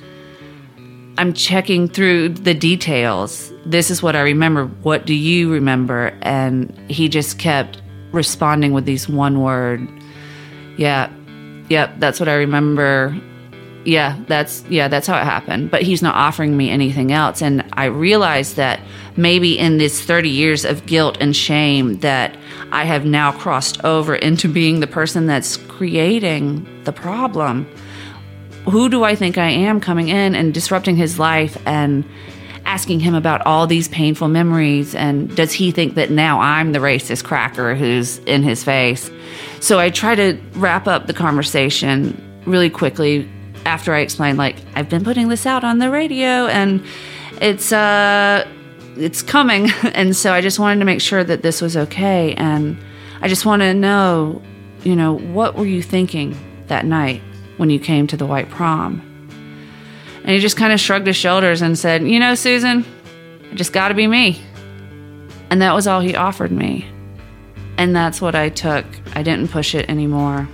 I'm checking through the details. This is what I remember. What do you remember? And he just kept responding with these one word. Yeah, yep, that's what I remember. Yeah, that's yeah, that's how it happened. But he's not offering me anything else. And I realized that maybe in this thirty years of guilt and shame that I have now crossed over into being the person that's creating the problem. Who do I think I am coming in and disrupting his life and asking him about all these painful memories? And does he think that now I'm the racist cracker who's in his face? So I try to wrap up the conversation really quickly after I explain, like, I've been putting this out on the radio and it's uh, it's coming. And so I just wanted to make sure that this was okay. And I just want to know, you know, what were you thinking that night when you came to the white prom? And he just kind of shrugged his shoulders and said, you know, Susan, I just got to be me. And that was all he offered me. And that's what I took. I didn't push it anymore.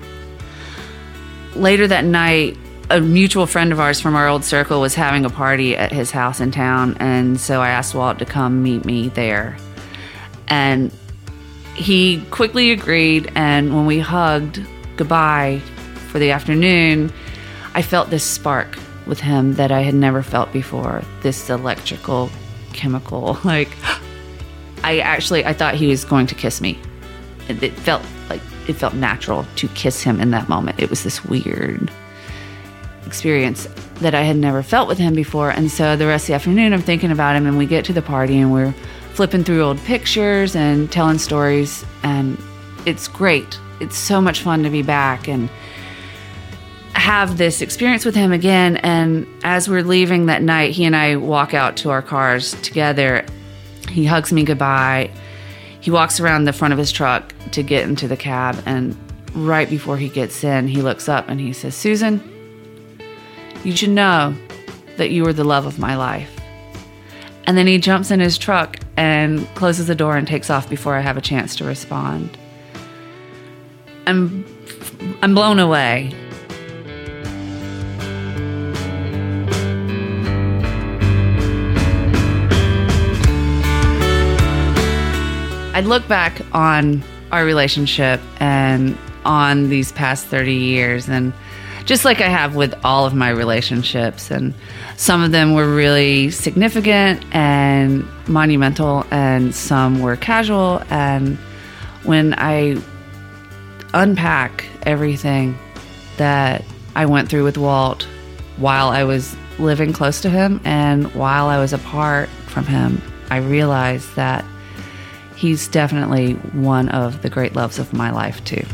Later that night, a mutual friend of ours from our old circle was having a party at his house in town. And so I asked Walt to come meet me there. And he quickly agreed. And when we hugged goodbye for the afternoon, I felt this spark with him that I had never felt before. This electrical, chemical, like, I actually, I thought he was going to kiss me. It, it felt like, it felt natural to kiss him in that moment. It was this weird experience that I had never felt with him before. And so the rest of the afternoon, I'm thinking about him, and we get to the party and we're flipping through old pictures and telling stories, and it's great. It's so much fun to be back and have this experience with him again. And as we're leaving that night, he and I walk out to our cars together. He hugs me goodbye. He walks around the front of his truck to get into the cab, and right before he gets in, he looks up and he says, "Susan, you should know that you are the love of my life." And then he jumps in his truck and closes the door and takes off before I have a chance to respond. I'm I'm blown away. I'd look back on our relationship and on these past thirty years, and just like I have with all of my relationships, and some of them were really significant and monumental, and some were casual. And when I unpack everything that I went through with Walt while I was living close to him and while I was apart from him, I realized that he's definitely one of the great loves of my life too.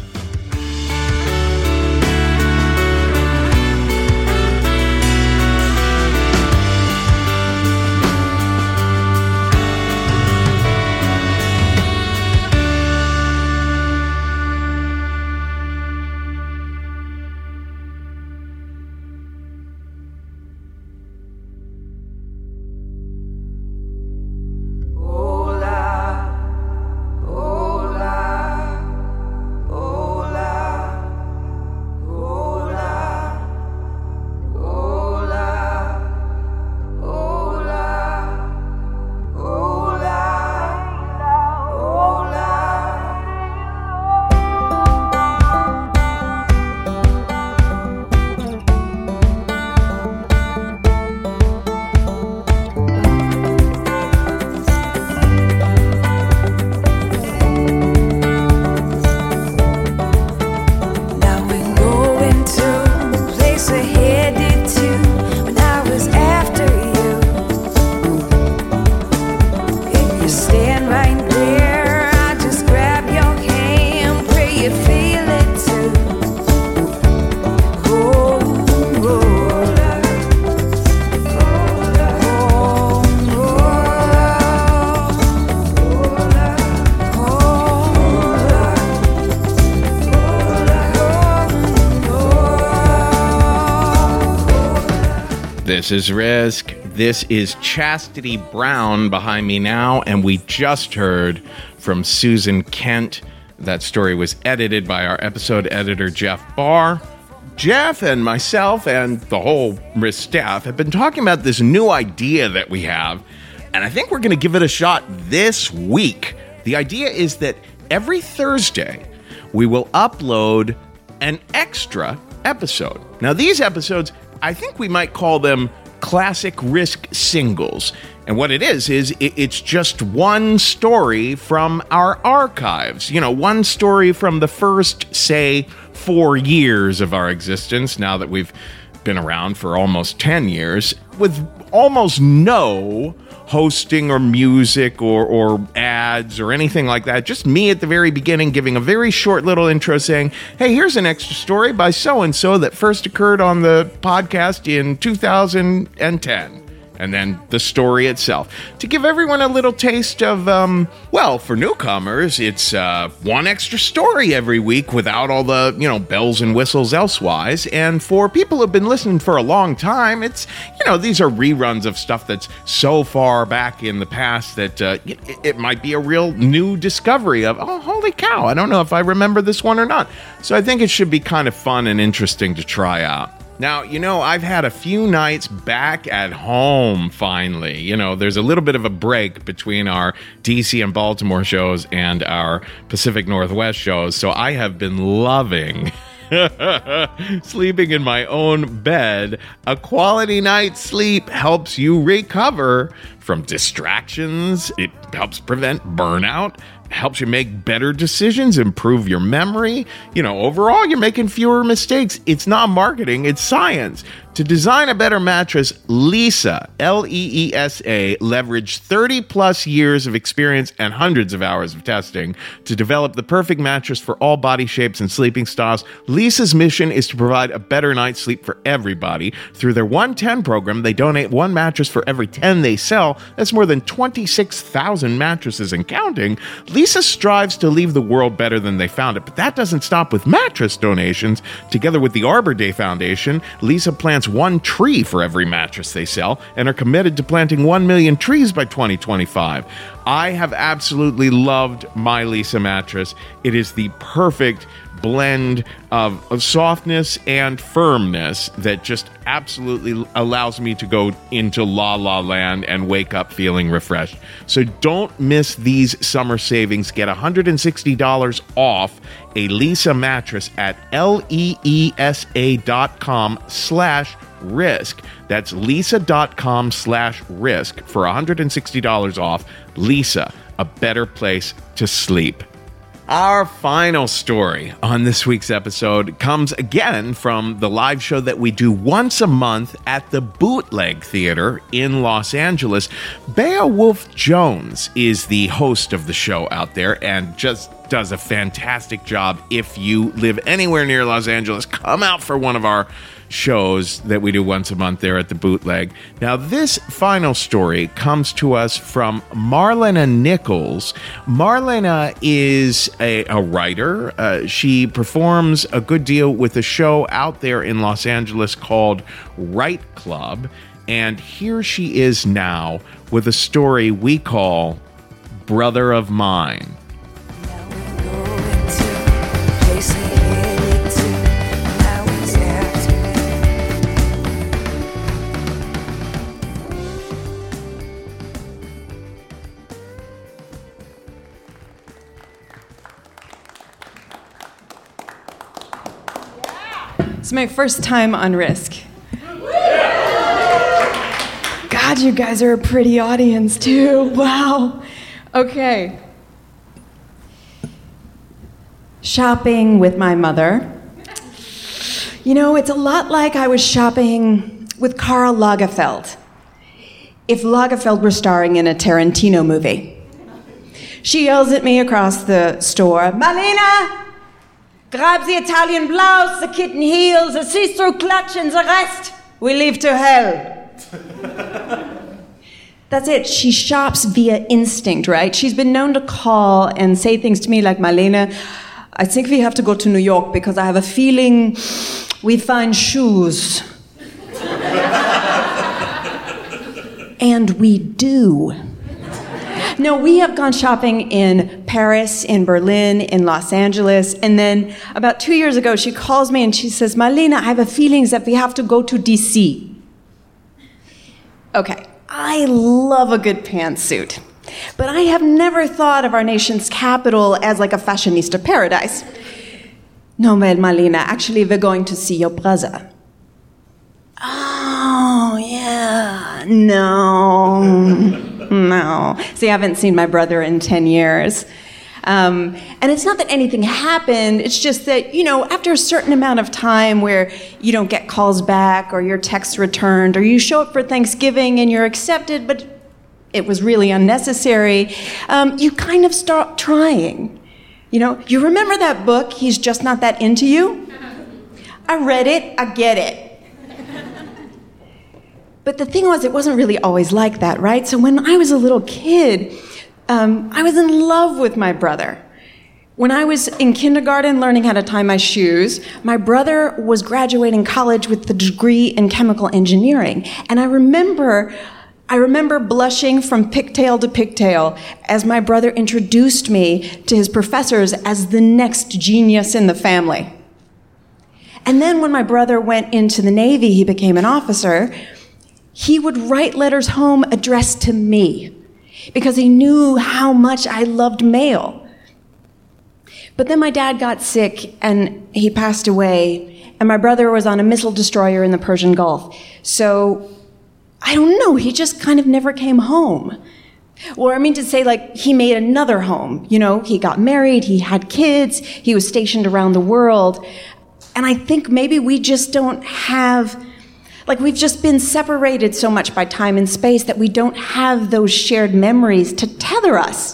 This is Risk. This is Chastity Brown behind me now, and we just heard from Susan Kent. That story was edited by our episode editor, Jeff Barr. Jeff and myself and the whole Risk staff have been talking about this new idea that we have, and I think we're going to give it a shot this week. The idea is that every Thursday, we will upload an extra episode. Now, these episodes, I think we might call them classic Risk singles. And what it is, is it's just one story from our archives. You know, one story from the first, say, four years of our existence, now that we've been around for almost ten years, with almost no hosting or music or, or ads or anything like that. Just me at the very beginning giving a very short little intro saying, hey, here's an extra story by so-and-so that first occurred on the podcast in two thousand ten. And then the story itself. To give everyone a little taste of, um, well, for newcomers, it's uh, one extra story every week without all the, you know, bells and whistles elsewise. And for people who've been listening for a long time, it's, you know, these are reruns of stuff that's so far back in the past that uh, it, it might be a real new discovery of, oh, holy cow, I don't know if I remember this one or not. So I think it should be kind of fun and interesting to try out. Now, you know, I've had a few nights back at home, finally. You know, there's a little bit of a break between our D C and Baltimore shows and our Pacific Northwest shows, so I have been loving Sleeping in my own bed. A quality night's sleep helps you recover from distractions. It helps prevent burnout. Helps you make better decisions, improve your memory. You know, overall, you're making fewer mistakes. It's not marketing, it's science. To design a better mattress, Leesa, L E E S A, leveraged thirty plus years of experience and hundreds of hours of testing to develop the perfect mattress for all body shapes and sleeping styles. Leesa's mission is to provide a better night's sleep for everybody. Through their one ten program, they donate one mattress for every ten they sell. That's more than twenty-six thousand mattresses and counting. Leesa strives to leave the world better than they found it, but that doesn't stop with mattress donations. Together with the Arbor Day Foundation, Leesa plants one tree for every mattress they sell and are committed to planting one million trees by twenty twenty-five. I have absolutely loved my Leesa mattress. It is the perfect blend of, of softness and firmness that just absolutely allows me to go into la la land and wake up feeling refreshed. So don't miss these summer savings. Get one hundred sixty dollars off a Leesa mattress at L-E-E-S-A dot com slash risk. That's Leesa.com slash risk for one hundred sixty dollars off. Leesa, a better place to sleep. Our final story on this week's episode comes again from the live show that we do once a month at the Bootleg Theater in Los Angeles. Beowulf Jones is the host of the show out there and just does a fantastic job. If you live anywhere near Los Angeles, come out for one of our shows that we do once a month there at the Bootleg. Now, this final story comes to us from Marlena Nichols. Marlena is a, a writer. Uh, she performs a good deal with a show out there in Los Angeles called Write Club. And here she is now with a story we call Brother of Mine. It's my first time on Risk. God, you guys are a pretty audience, too. Wow. Okay. Shopping with my mother. You know, it's a lot like I was shopping with Karl Lagerfeld. If Lagerfeld were starring in a Tarantino movie. She yells at me across the store, Marlena! Grab the Italian blouse, the kitten heels, the see-through clutch, and the rest. We leave to hell. That's it. She shops via instinct, right? She's been known to call and say things to me like, Marlena, I think we have to go to New York because I have a feeling we find shoes. And we do. No, we have gone shopping in Paris, in Berlin, in Los Angeles, and then about two years ago, she calls me and she says, Marlena, I have a feeling that we have to go to D C. Okay, I love a good pantsuit, but I have never thought of our nation's capital as like a fashionista paradise. No, well, Marlena, actually, we're going to see your brother. Oh, yeah, no. No. See, I haven't seen my brother in ten years. Um, and it's not that anything happened. It's just that, you know, after a certain amount of time where you don't get calls back or your texts returned or you show up for Thanksgiving and you're accepted, but it was really unnecessary, um, you kind of start trying. You know, you remember that book, He's Just Not That Into You? I read it. I get it. But the thing was, it wasn't really always like that, right? So when I was a little kid, um, I was in love with my brother. When I was in kindergarten learning how to tie my shoes, my brother was graduating college with the degree in chemical engineering. And I remember, I remember blushing from pigtail to pigtail as my brother introduced me to his professors as the next genius in the family. And then when my brother went into the Navy, he became an officer. He would write letters home addressed to me because he knew how much I loved mail. But then my dad got sick and he passed away, and my brother was on a missile destroyer in the Persian Gulf. So, I don't know, he just kind of never came home. Or I mean to say, like, he made another home. You know, he got married, he had kids, he was stationed around the world. And I think maybe we just don't have, like, we've just been separated so much by time and space that we don't have those shared memories to tether us.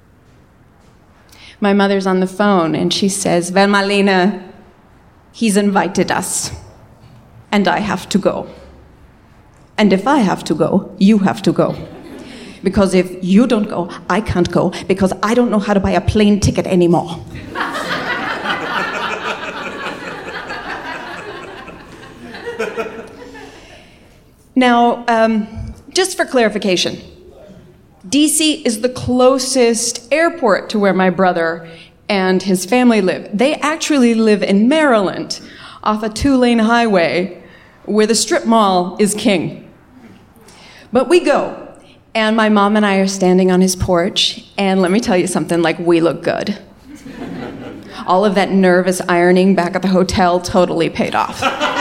My mother's on the phone, and she says, "Well, Marlene, he's invited us, and I have to go. And if I have to go, you have to go. Because if you don't go, I can't go, because I don't know how to buy a plane ticket anymore." Now, um, just for clarification, D C is the closest airport to where my brother and his family live. They actually live in Maryland, off a two-lane highway, where the strip mall is king. But we go, and my mom and I are standing on his porch, and let me tell you something, like, we look good. All of that nervous ironing back at the hotel totally paid off.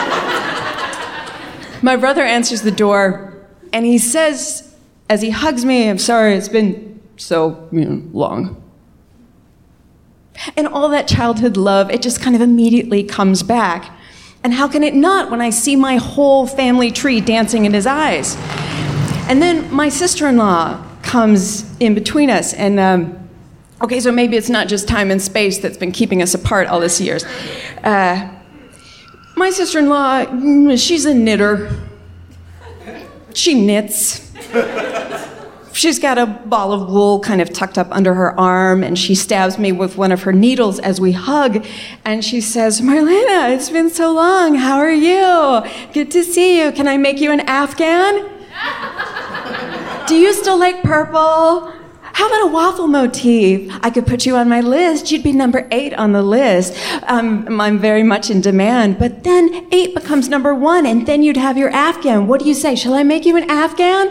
My brother answers the door, and he says, as he hugs me, "I'm sorry, it's been so, you know, long." And all that childhood love, it just kind of immediately comes back. And how can it not when I see my whole family tree dancing in his eyes? And then my sister-in-law comes in between us, and um, okay, so maybe it's not just time and space that's been keeping us apart all these years. Uh, my sister-in-law, she's a knitter. She knits. She's got a ball of wool kind of tucked up under her arm, and she stabs me with one of her needles as we hug, and she says, "Marlene, it's been so long. How are you? Good to see you. Can I make you an Afghan? Do you still like purple? How about a waffle motif? I could put you on my list. You'd be number eight on the list. Um, I'm very much in demand. But then eight becomes number one, and then you'd have your Afghan. What do you say? Shall I make you an Afghan?"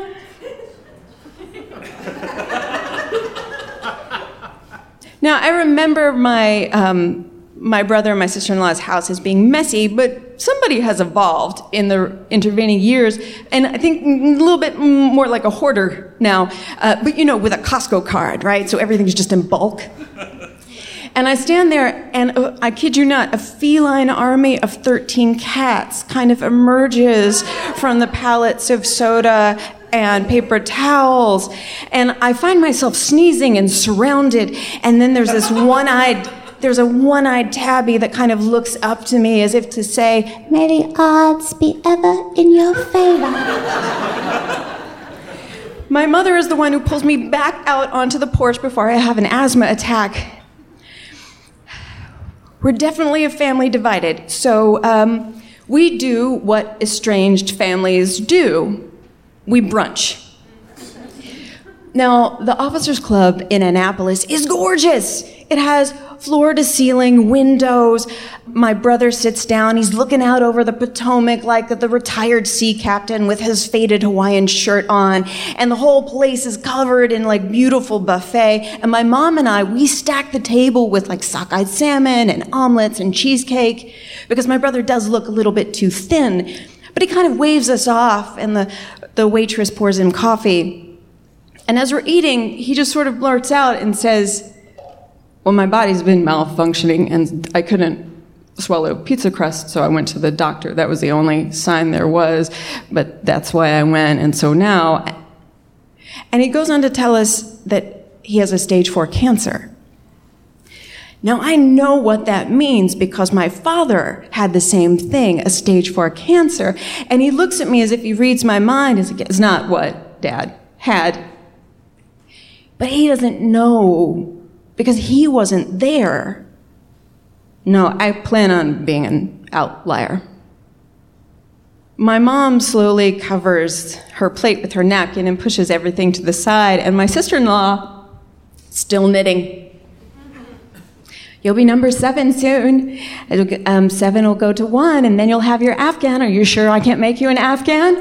Now, I remember my um, my brother and my sister-in-law's house as being messy, but somebody has evolved in the intervening years, and I think a little bit more like a hoarder now, uh, but you know, with a Costco card, right? So everything's just in bulk. And I stand there, and uh, I kid you not, a feline army of thirteen cats kind of emerges from the pallets of soda and paper towels, and I find myself sneezing and surrounded, and then there's this one-eyed, there's a one-eyed tabby that kind of looks up to me as if to say, "May the odds be ever in your favor." My mother is the one who pulls me back out onto the porch before I have an asthma attack. We're definitely a family divided, so um, we do what estranged families do. We brunch. Now, the Officers Club in Annapolis is gorgeous. It has floor-to-ceiling windows. My brother sits down. He's looking out over the Potomac like the retired sea captain with his faded Hawaiian shirt on. And the whole place is covered in like beautiful buffet. And my mom and I, we stack the table with like sockeye salmon and omelets and cheesecake because my brother does look a little bit too thin. But he kind of waves us off, and the, the waitress pours him coffee. And as we're eating, he just sort of blurts out and says, "Well, my body's been malfunctioning, and I couldn't swallow pizza crust, so I went to the doctor. That was the only sign there was, but that's why I went, and so now..." And he goes on to tell us that he has a stage four cancer. Now, I know what that means because my father had the same thing, a stage four cancer, and he looks at me as if he reads my mind. It's not what Dad had. But he doesn't know because he wasn't there. No, I plan on being an outlier. My mom slowly covers her plate with her napkin and pushes everything to the side, and my sister-in-law, still knitting. "You'll be number seven soon. Um, seven will go to one, and then you'll have your Afghan. Are you sure I can't make you an Afghan?"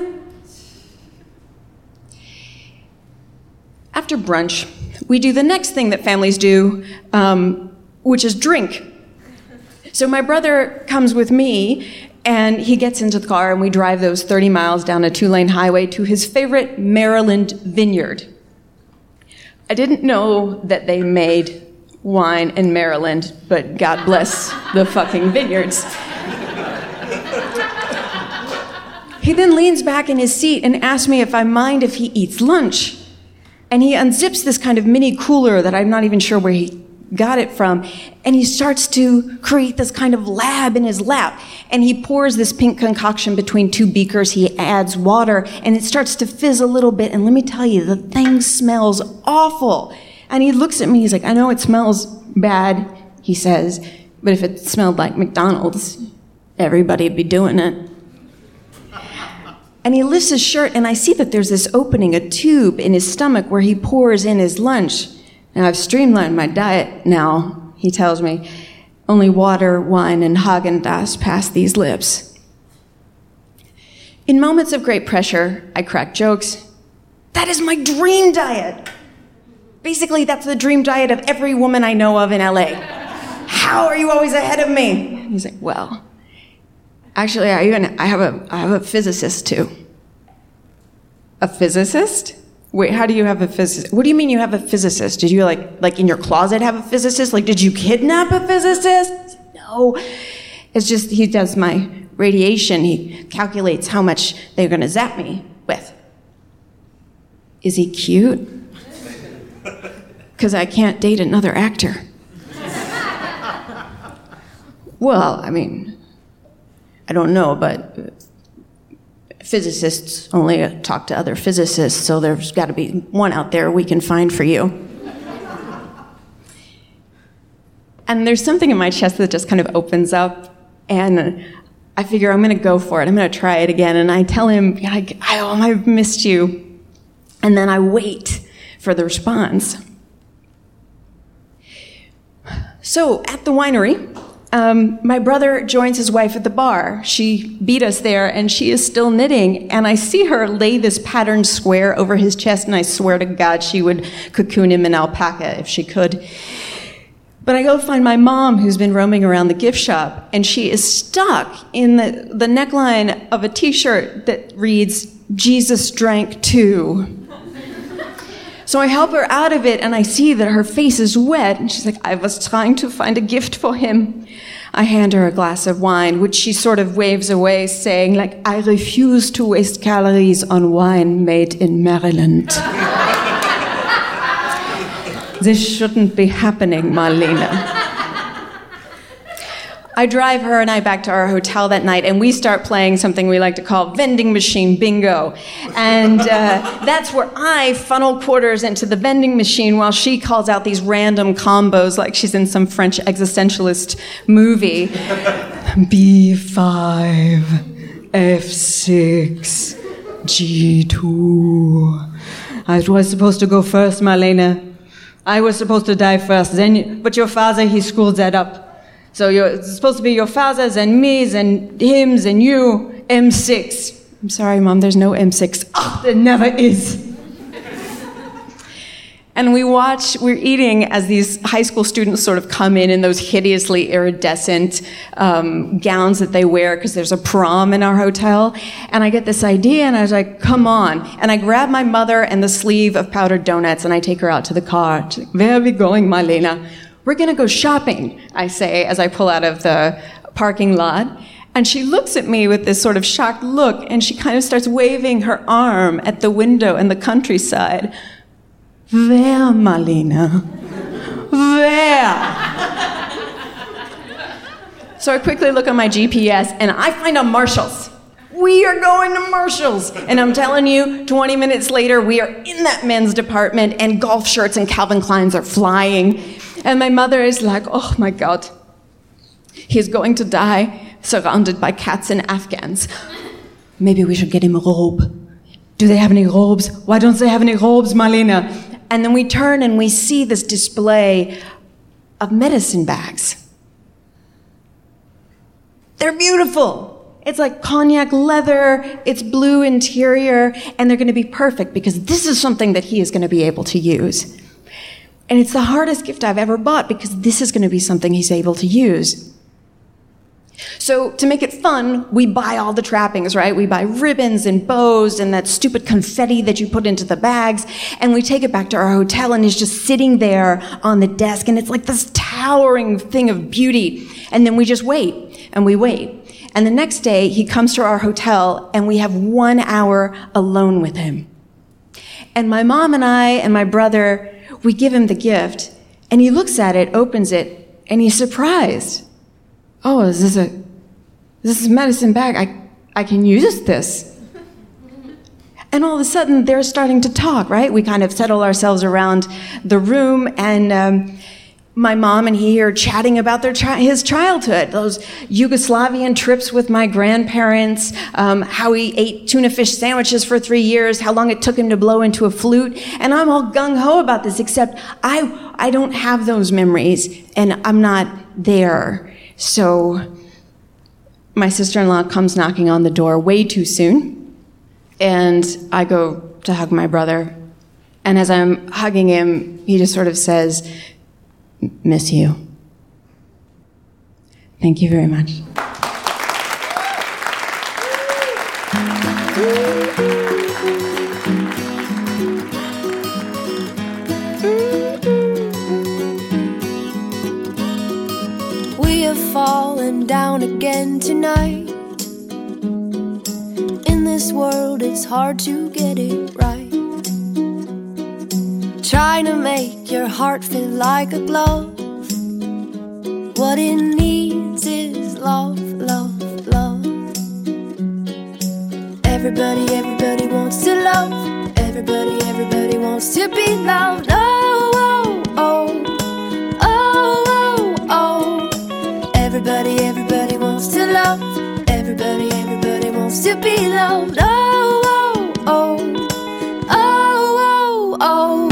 After brunch, we do the next thing that families do. Um, which is drink. So my brother comes with me, and he gets into the car, and we drive those thirty miles down a two-lane highway to his favorite Maryland vineyard. I didn't know that they made wine in Maryland, but God bless the fucking vineyards. He then leans back in his seat and asks me if I mind if he eats lunch. And he unzips this kind of mini cooler that I'm not even sure where he got it from, and he starts to create this kind of lab in his lap. And he pours this pink concoction between two beakers. He adds water, and it starts to fizz a little bit. And let me tell you, the thing smells awful. And he looks at me, he's like, I know it smells bad, he says, but if it smelled like McDonald's, everybody'd be doing it. And he lifts his shirt, and I see that there's this opening, a tube in his stomach where he pours in his lunch. Now, I've streamlined my diet now, he tells me. Only water, wine, and Häagen-Dazs pass these lips. In moments of great pressure, I crack jokes. That is my dream diet. Basically, that's the dream diet of every woman I know of in L A. How are you always ahead of me? He's like, well, actually, I even I have a I have a physicist too. A physicist? Wait, how do you have a physicist? What do you mean you have a physicist? Did you like like in your closet have a physicist? Like, did you kidnap a physicist? No. It's just he does my radiation. He calculates how much they're gonna zap me with. Is he cute? Because I can't date another actor. Well, I mean, I don't know, but physicists only talk to other physicists, so there's got to be one out there we can find for you. And there's something in my chest that just kind of opens up, and I figure I'm going to go for it. I'm going to try it again. And I tell him, I, I, oh, I've missed you. And then I wait for the response. So at the winery, Um, my brother joins his wife at the bar. She beat us there, and she is still knitting. And I see her lay this patterned square over his chest, and I swear to God she would cocoon him in alpaca if she could. But I go find my mom, who's been roaming around the gift shop, and she is stuck in the, the neckline of a T-shirt that reads, Jesus drank too. So I help her out of it, and I see that her face is wet, and she's like, I was trying to find a gift for him. I hand her a glass of wine, which she sort of waves away, saying, like, I refuse to waste calories on wine made in Maryland. This shouldn't be happening, Marlene. I drive her and I back to our hotel that night, and we start playing something we like to call vending machine bingo. And uh, that's where I funnel quarters into the vending machine while she calls out these random combos like she's in some French existentialist movie. B five, F six, G two. I was supposed to go first, Marlene. I was supposed to die first, then you, but your father, he screwed that up. So you're, it's supposed to be your fathers and me's and him's and you, M six. I'm sorry, Mom, there's no M six. Oh, there never is. And we watch, we're eating as these high school students sort of come in in those hideously iridescent um, gowns that they wear because there's a prom in our hotel. And I get this idea, and I was like, come on. And I grab my mother and the sleeve of powdered donuts, and I take her out to the car. She's like, where are we going, Marlena? We're going to go shopping, I say, as I pull out of the parking lot. And she looks at me with this sort of shocked look, and she kind of starts waving her arm at the window in the countryside. Where, Marlena? Where? So I quickly look on my G P S, and I find a Marshall's. We are going to Marshall's. And I'm telling you, twenty minutes later, we are in that men's department, and golf shirts and Calvin Kleins are flying. And my mother is like, oh my God, he's going to die surrounded by cats and Afghans. Maybe we should get him a robe. Do they have any robes? Why don't they have any robes, Marlena? And then we turn and we see this display of medicine bags. They're beautiful. It's like cognac leather, it's blue interior, and they're going to be perfect because this is something that he is going to be able to use. And it's the hardest gift I've ever bought because this is going to be something he's able to use. So to make it fun, we buy all the trappings, right? We buy ribbons and bows and that stupid confetti that you put into the bags, and we take it back to our hotel, and it's just sitting there on the desk, and it's like this towering thing of beauty. And then we just wait, and we wait. And the next day, he comes to our hotel, and we have one hour alone with him. And my mom and I and my brother, we give him the gift, and he looks at it, opens it, and he's surprised. Oh, is this a, this is a medicine bag? I, I can use this. And all of a sudden, they're starting to talk, right? We kind of settle ourselves around the room, and um, my mom and he are chatting about their chi- his childhood, those Yugoslavian trips with my grandparents, um, how he ate tuna fish sandwiches for three years, how long it took him to blow into a flute. And I'm all gung-ho about this, except I, I don't have those memories, and I'm not there. So my sister-in-law comes knocking on the door way too soon, and I go to hug my brother. And as I'm hugging him, he just sort of says, "Miss you." Thank you very much. Falling down again tonight. In this world it's hard to get it right. Trying to make your heart feel like a glove. What it needs is love, love, love. Everybody, everybody wants to love. Everybody, everybody wants to be loved. Oh, oh, oh. Everybody, everybody wants to love. Everybody, everybody wants to be loved. Oh, oh, oh. Oh, oh, oh.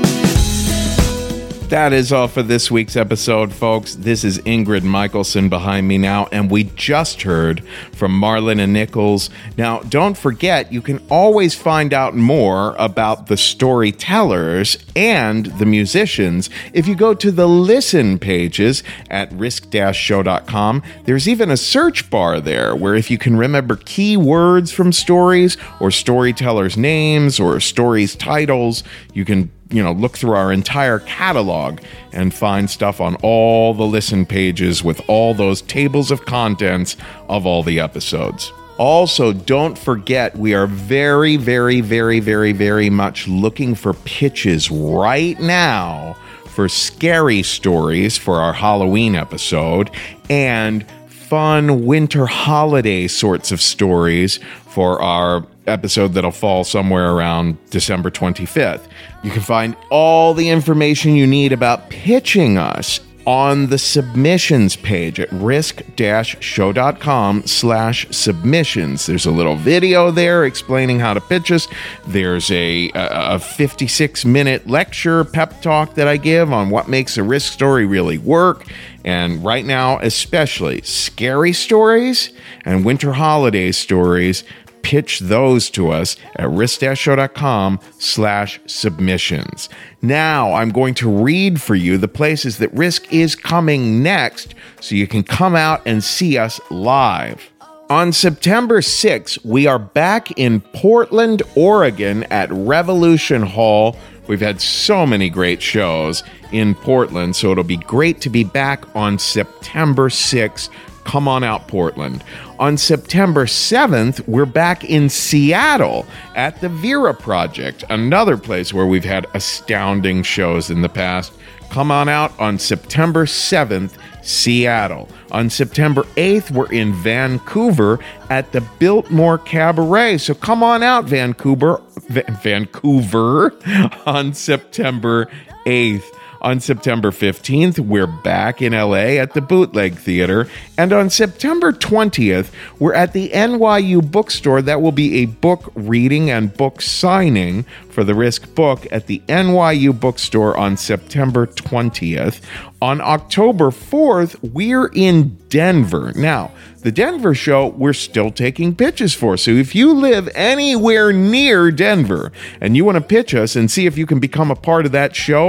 That is all for this week's episode, folks. This is Ingrid Michaelson behind me now, and we just heard from Marlon and Nichols. Now, don't forget, you can always find out more about the storytellers and the musicians if you go to the listen pages at risk dash show dot com. There's even a search bar there where if you can remember key words from stories or storytellers' names or stories' titles, you can you know, look through our entire catalog and find stuff on all the listen pages with all those tables of contents of all the episodes. Also, don't forget, we are very, very, very, very, very much looking for pitches right now for scary stories for our Halloween episode and fun winter holiday sorts of stories for our episode that'll fall somewhere around December twenty-fifth. You can find all the information you need about pitching us on the submissions page at risk dash show dot com slash submissions. There's a little video there explaining how to pitch us. There's a, a fifty-six minute lecture pep talk that I give on what makes a risk story really work. And right now, especially scary stories and winter holiday stories, pitch those to us at risk dash show dot com slash submissions. Now I'm going to read for you the places that Risk is coming next so you can come out and see us live. On September sixth, we are back in Portland, Oregon at Revolution Hall. We've had so many great shows in Portland, so it'll be great to be back on September sixth. Come on out, Portland. On September seventh, we're back in Seattle at the Vera Project, another place where we've had astounding shows in the past. Come on out on September seventh, Seattle. On September eighth, we're in Vancouver at the Biltmore Cabaret. So come on out, Vancouver, Va- Vancouver on September eighth. On September fifteenth, we're back in L A at the Bootleg Theater. And on September twentieth, we're at the N Y U bookstore. That will be a book reading and book signing for the Risk book at the N Y U bookstore on September twentieth. On October fourth, we're in Denver. Now, the Denver show, we're still taking pitches for. So if you live anywhere near Denver and you want to pitch us and see if you can become a part of that show,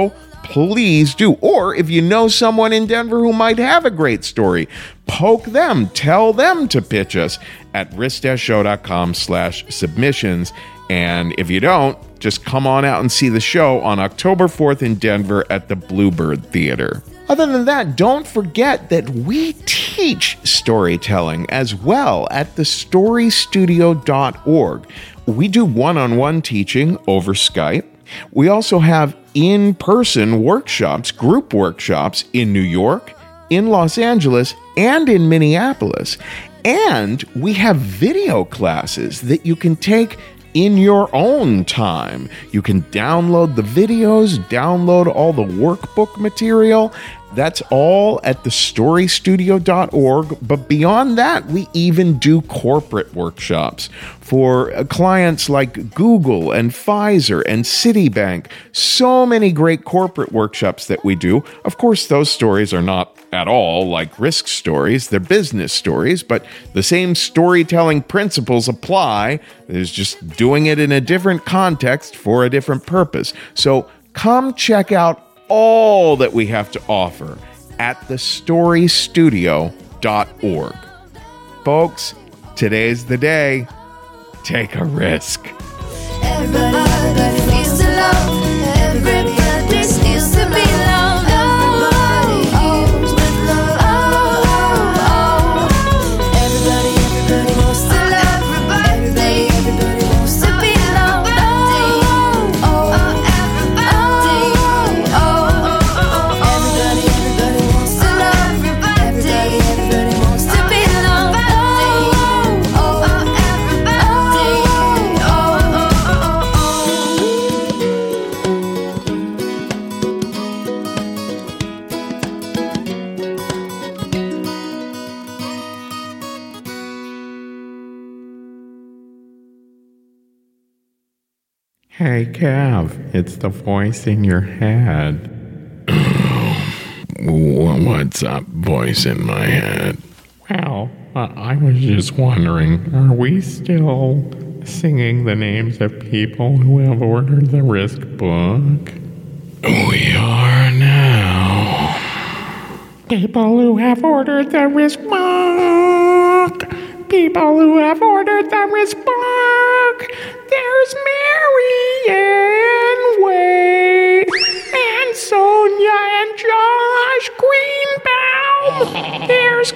please do. Or if you know someone in Denver who might have a great story, poke them, tell them to pitch us at risk show dot com slash submissions. And if you don't, just come on out and see the show on October fourth in Denver at the Bluebird Theater. Other than that, don't forget that we teach storytelling as well at the story studio dot org. We do one-on-one teaching over Skype. We also have in-person workshops, group workshops in New York, in Los Angeles, and in Minneapolis. And we have video classes that you can take in your own time. You can download the videos, download all the workbook material. That's all at the story studio dot org. But beyond that, we even do corporate workshops for clients like Google and Pfizer and Citibank. So many great corporate workshops that we do. Of course, those stories are not at all like Risk stories. They're business stories, but the same storytelling principles apply. There's just doing it in a different context for a different purpose. So come check out all that we have to offer at the story studio dot org. Folks, today's the day. Take a risk. Everybody needs to love. Everybody needs to be loved. Everybody owns with love. Oh, oh, oh. Everybody, everybody wants to love. Everybody, everybody wants to be loved. Oh, oh, oh. Everybody, oh, oh, oh. Everybody, everybody wants to love. Everybody, everybody wants to be loved. Oh, oh, oh. Hey, Kev, it's the voice in your head. What's up, voice in my head? Well, uh, I was just wondering, are we still singing the names of people who have ordered the Risk book? We are now. People who have ordered the Risk book. People who have ordered the Risk book. There's Mary Ann Wade and Sonia and Josh Greenbaum. There's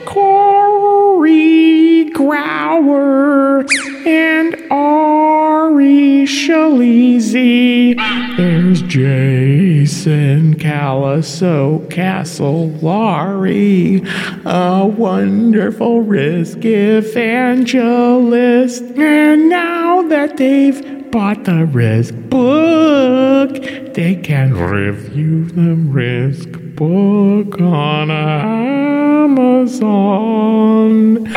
Corey Grauer and Ari Shalizi. There's Jason Calaso Cassolari, a wonderful Risk evangelist. And now that they've bought the Risk book, they can review the Risk book on Amazon.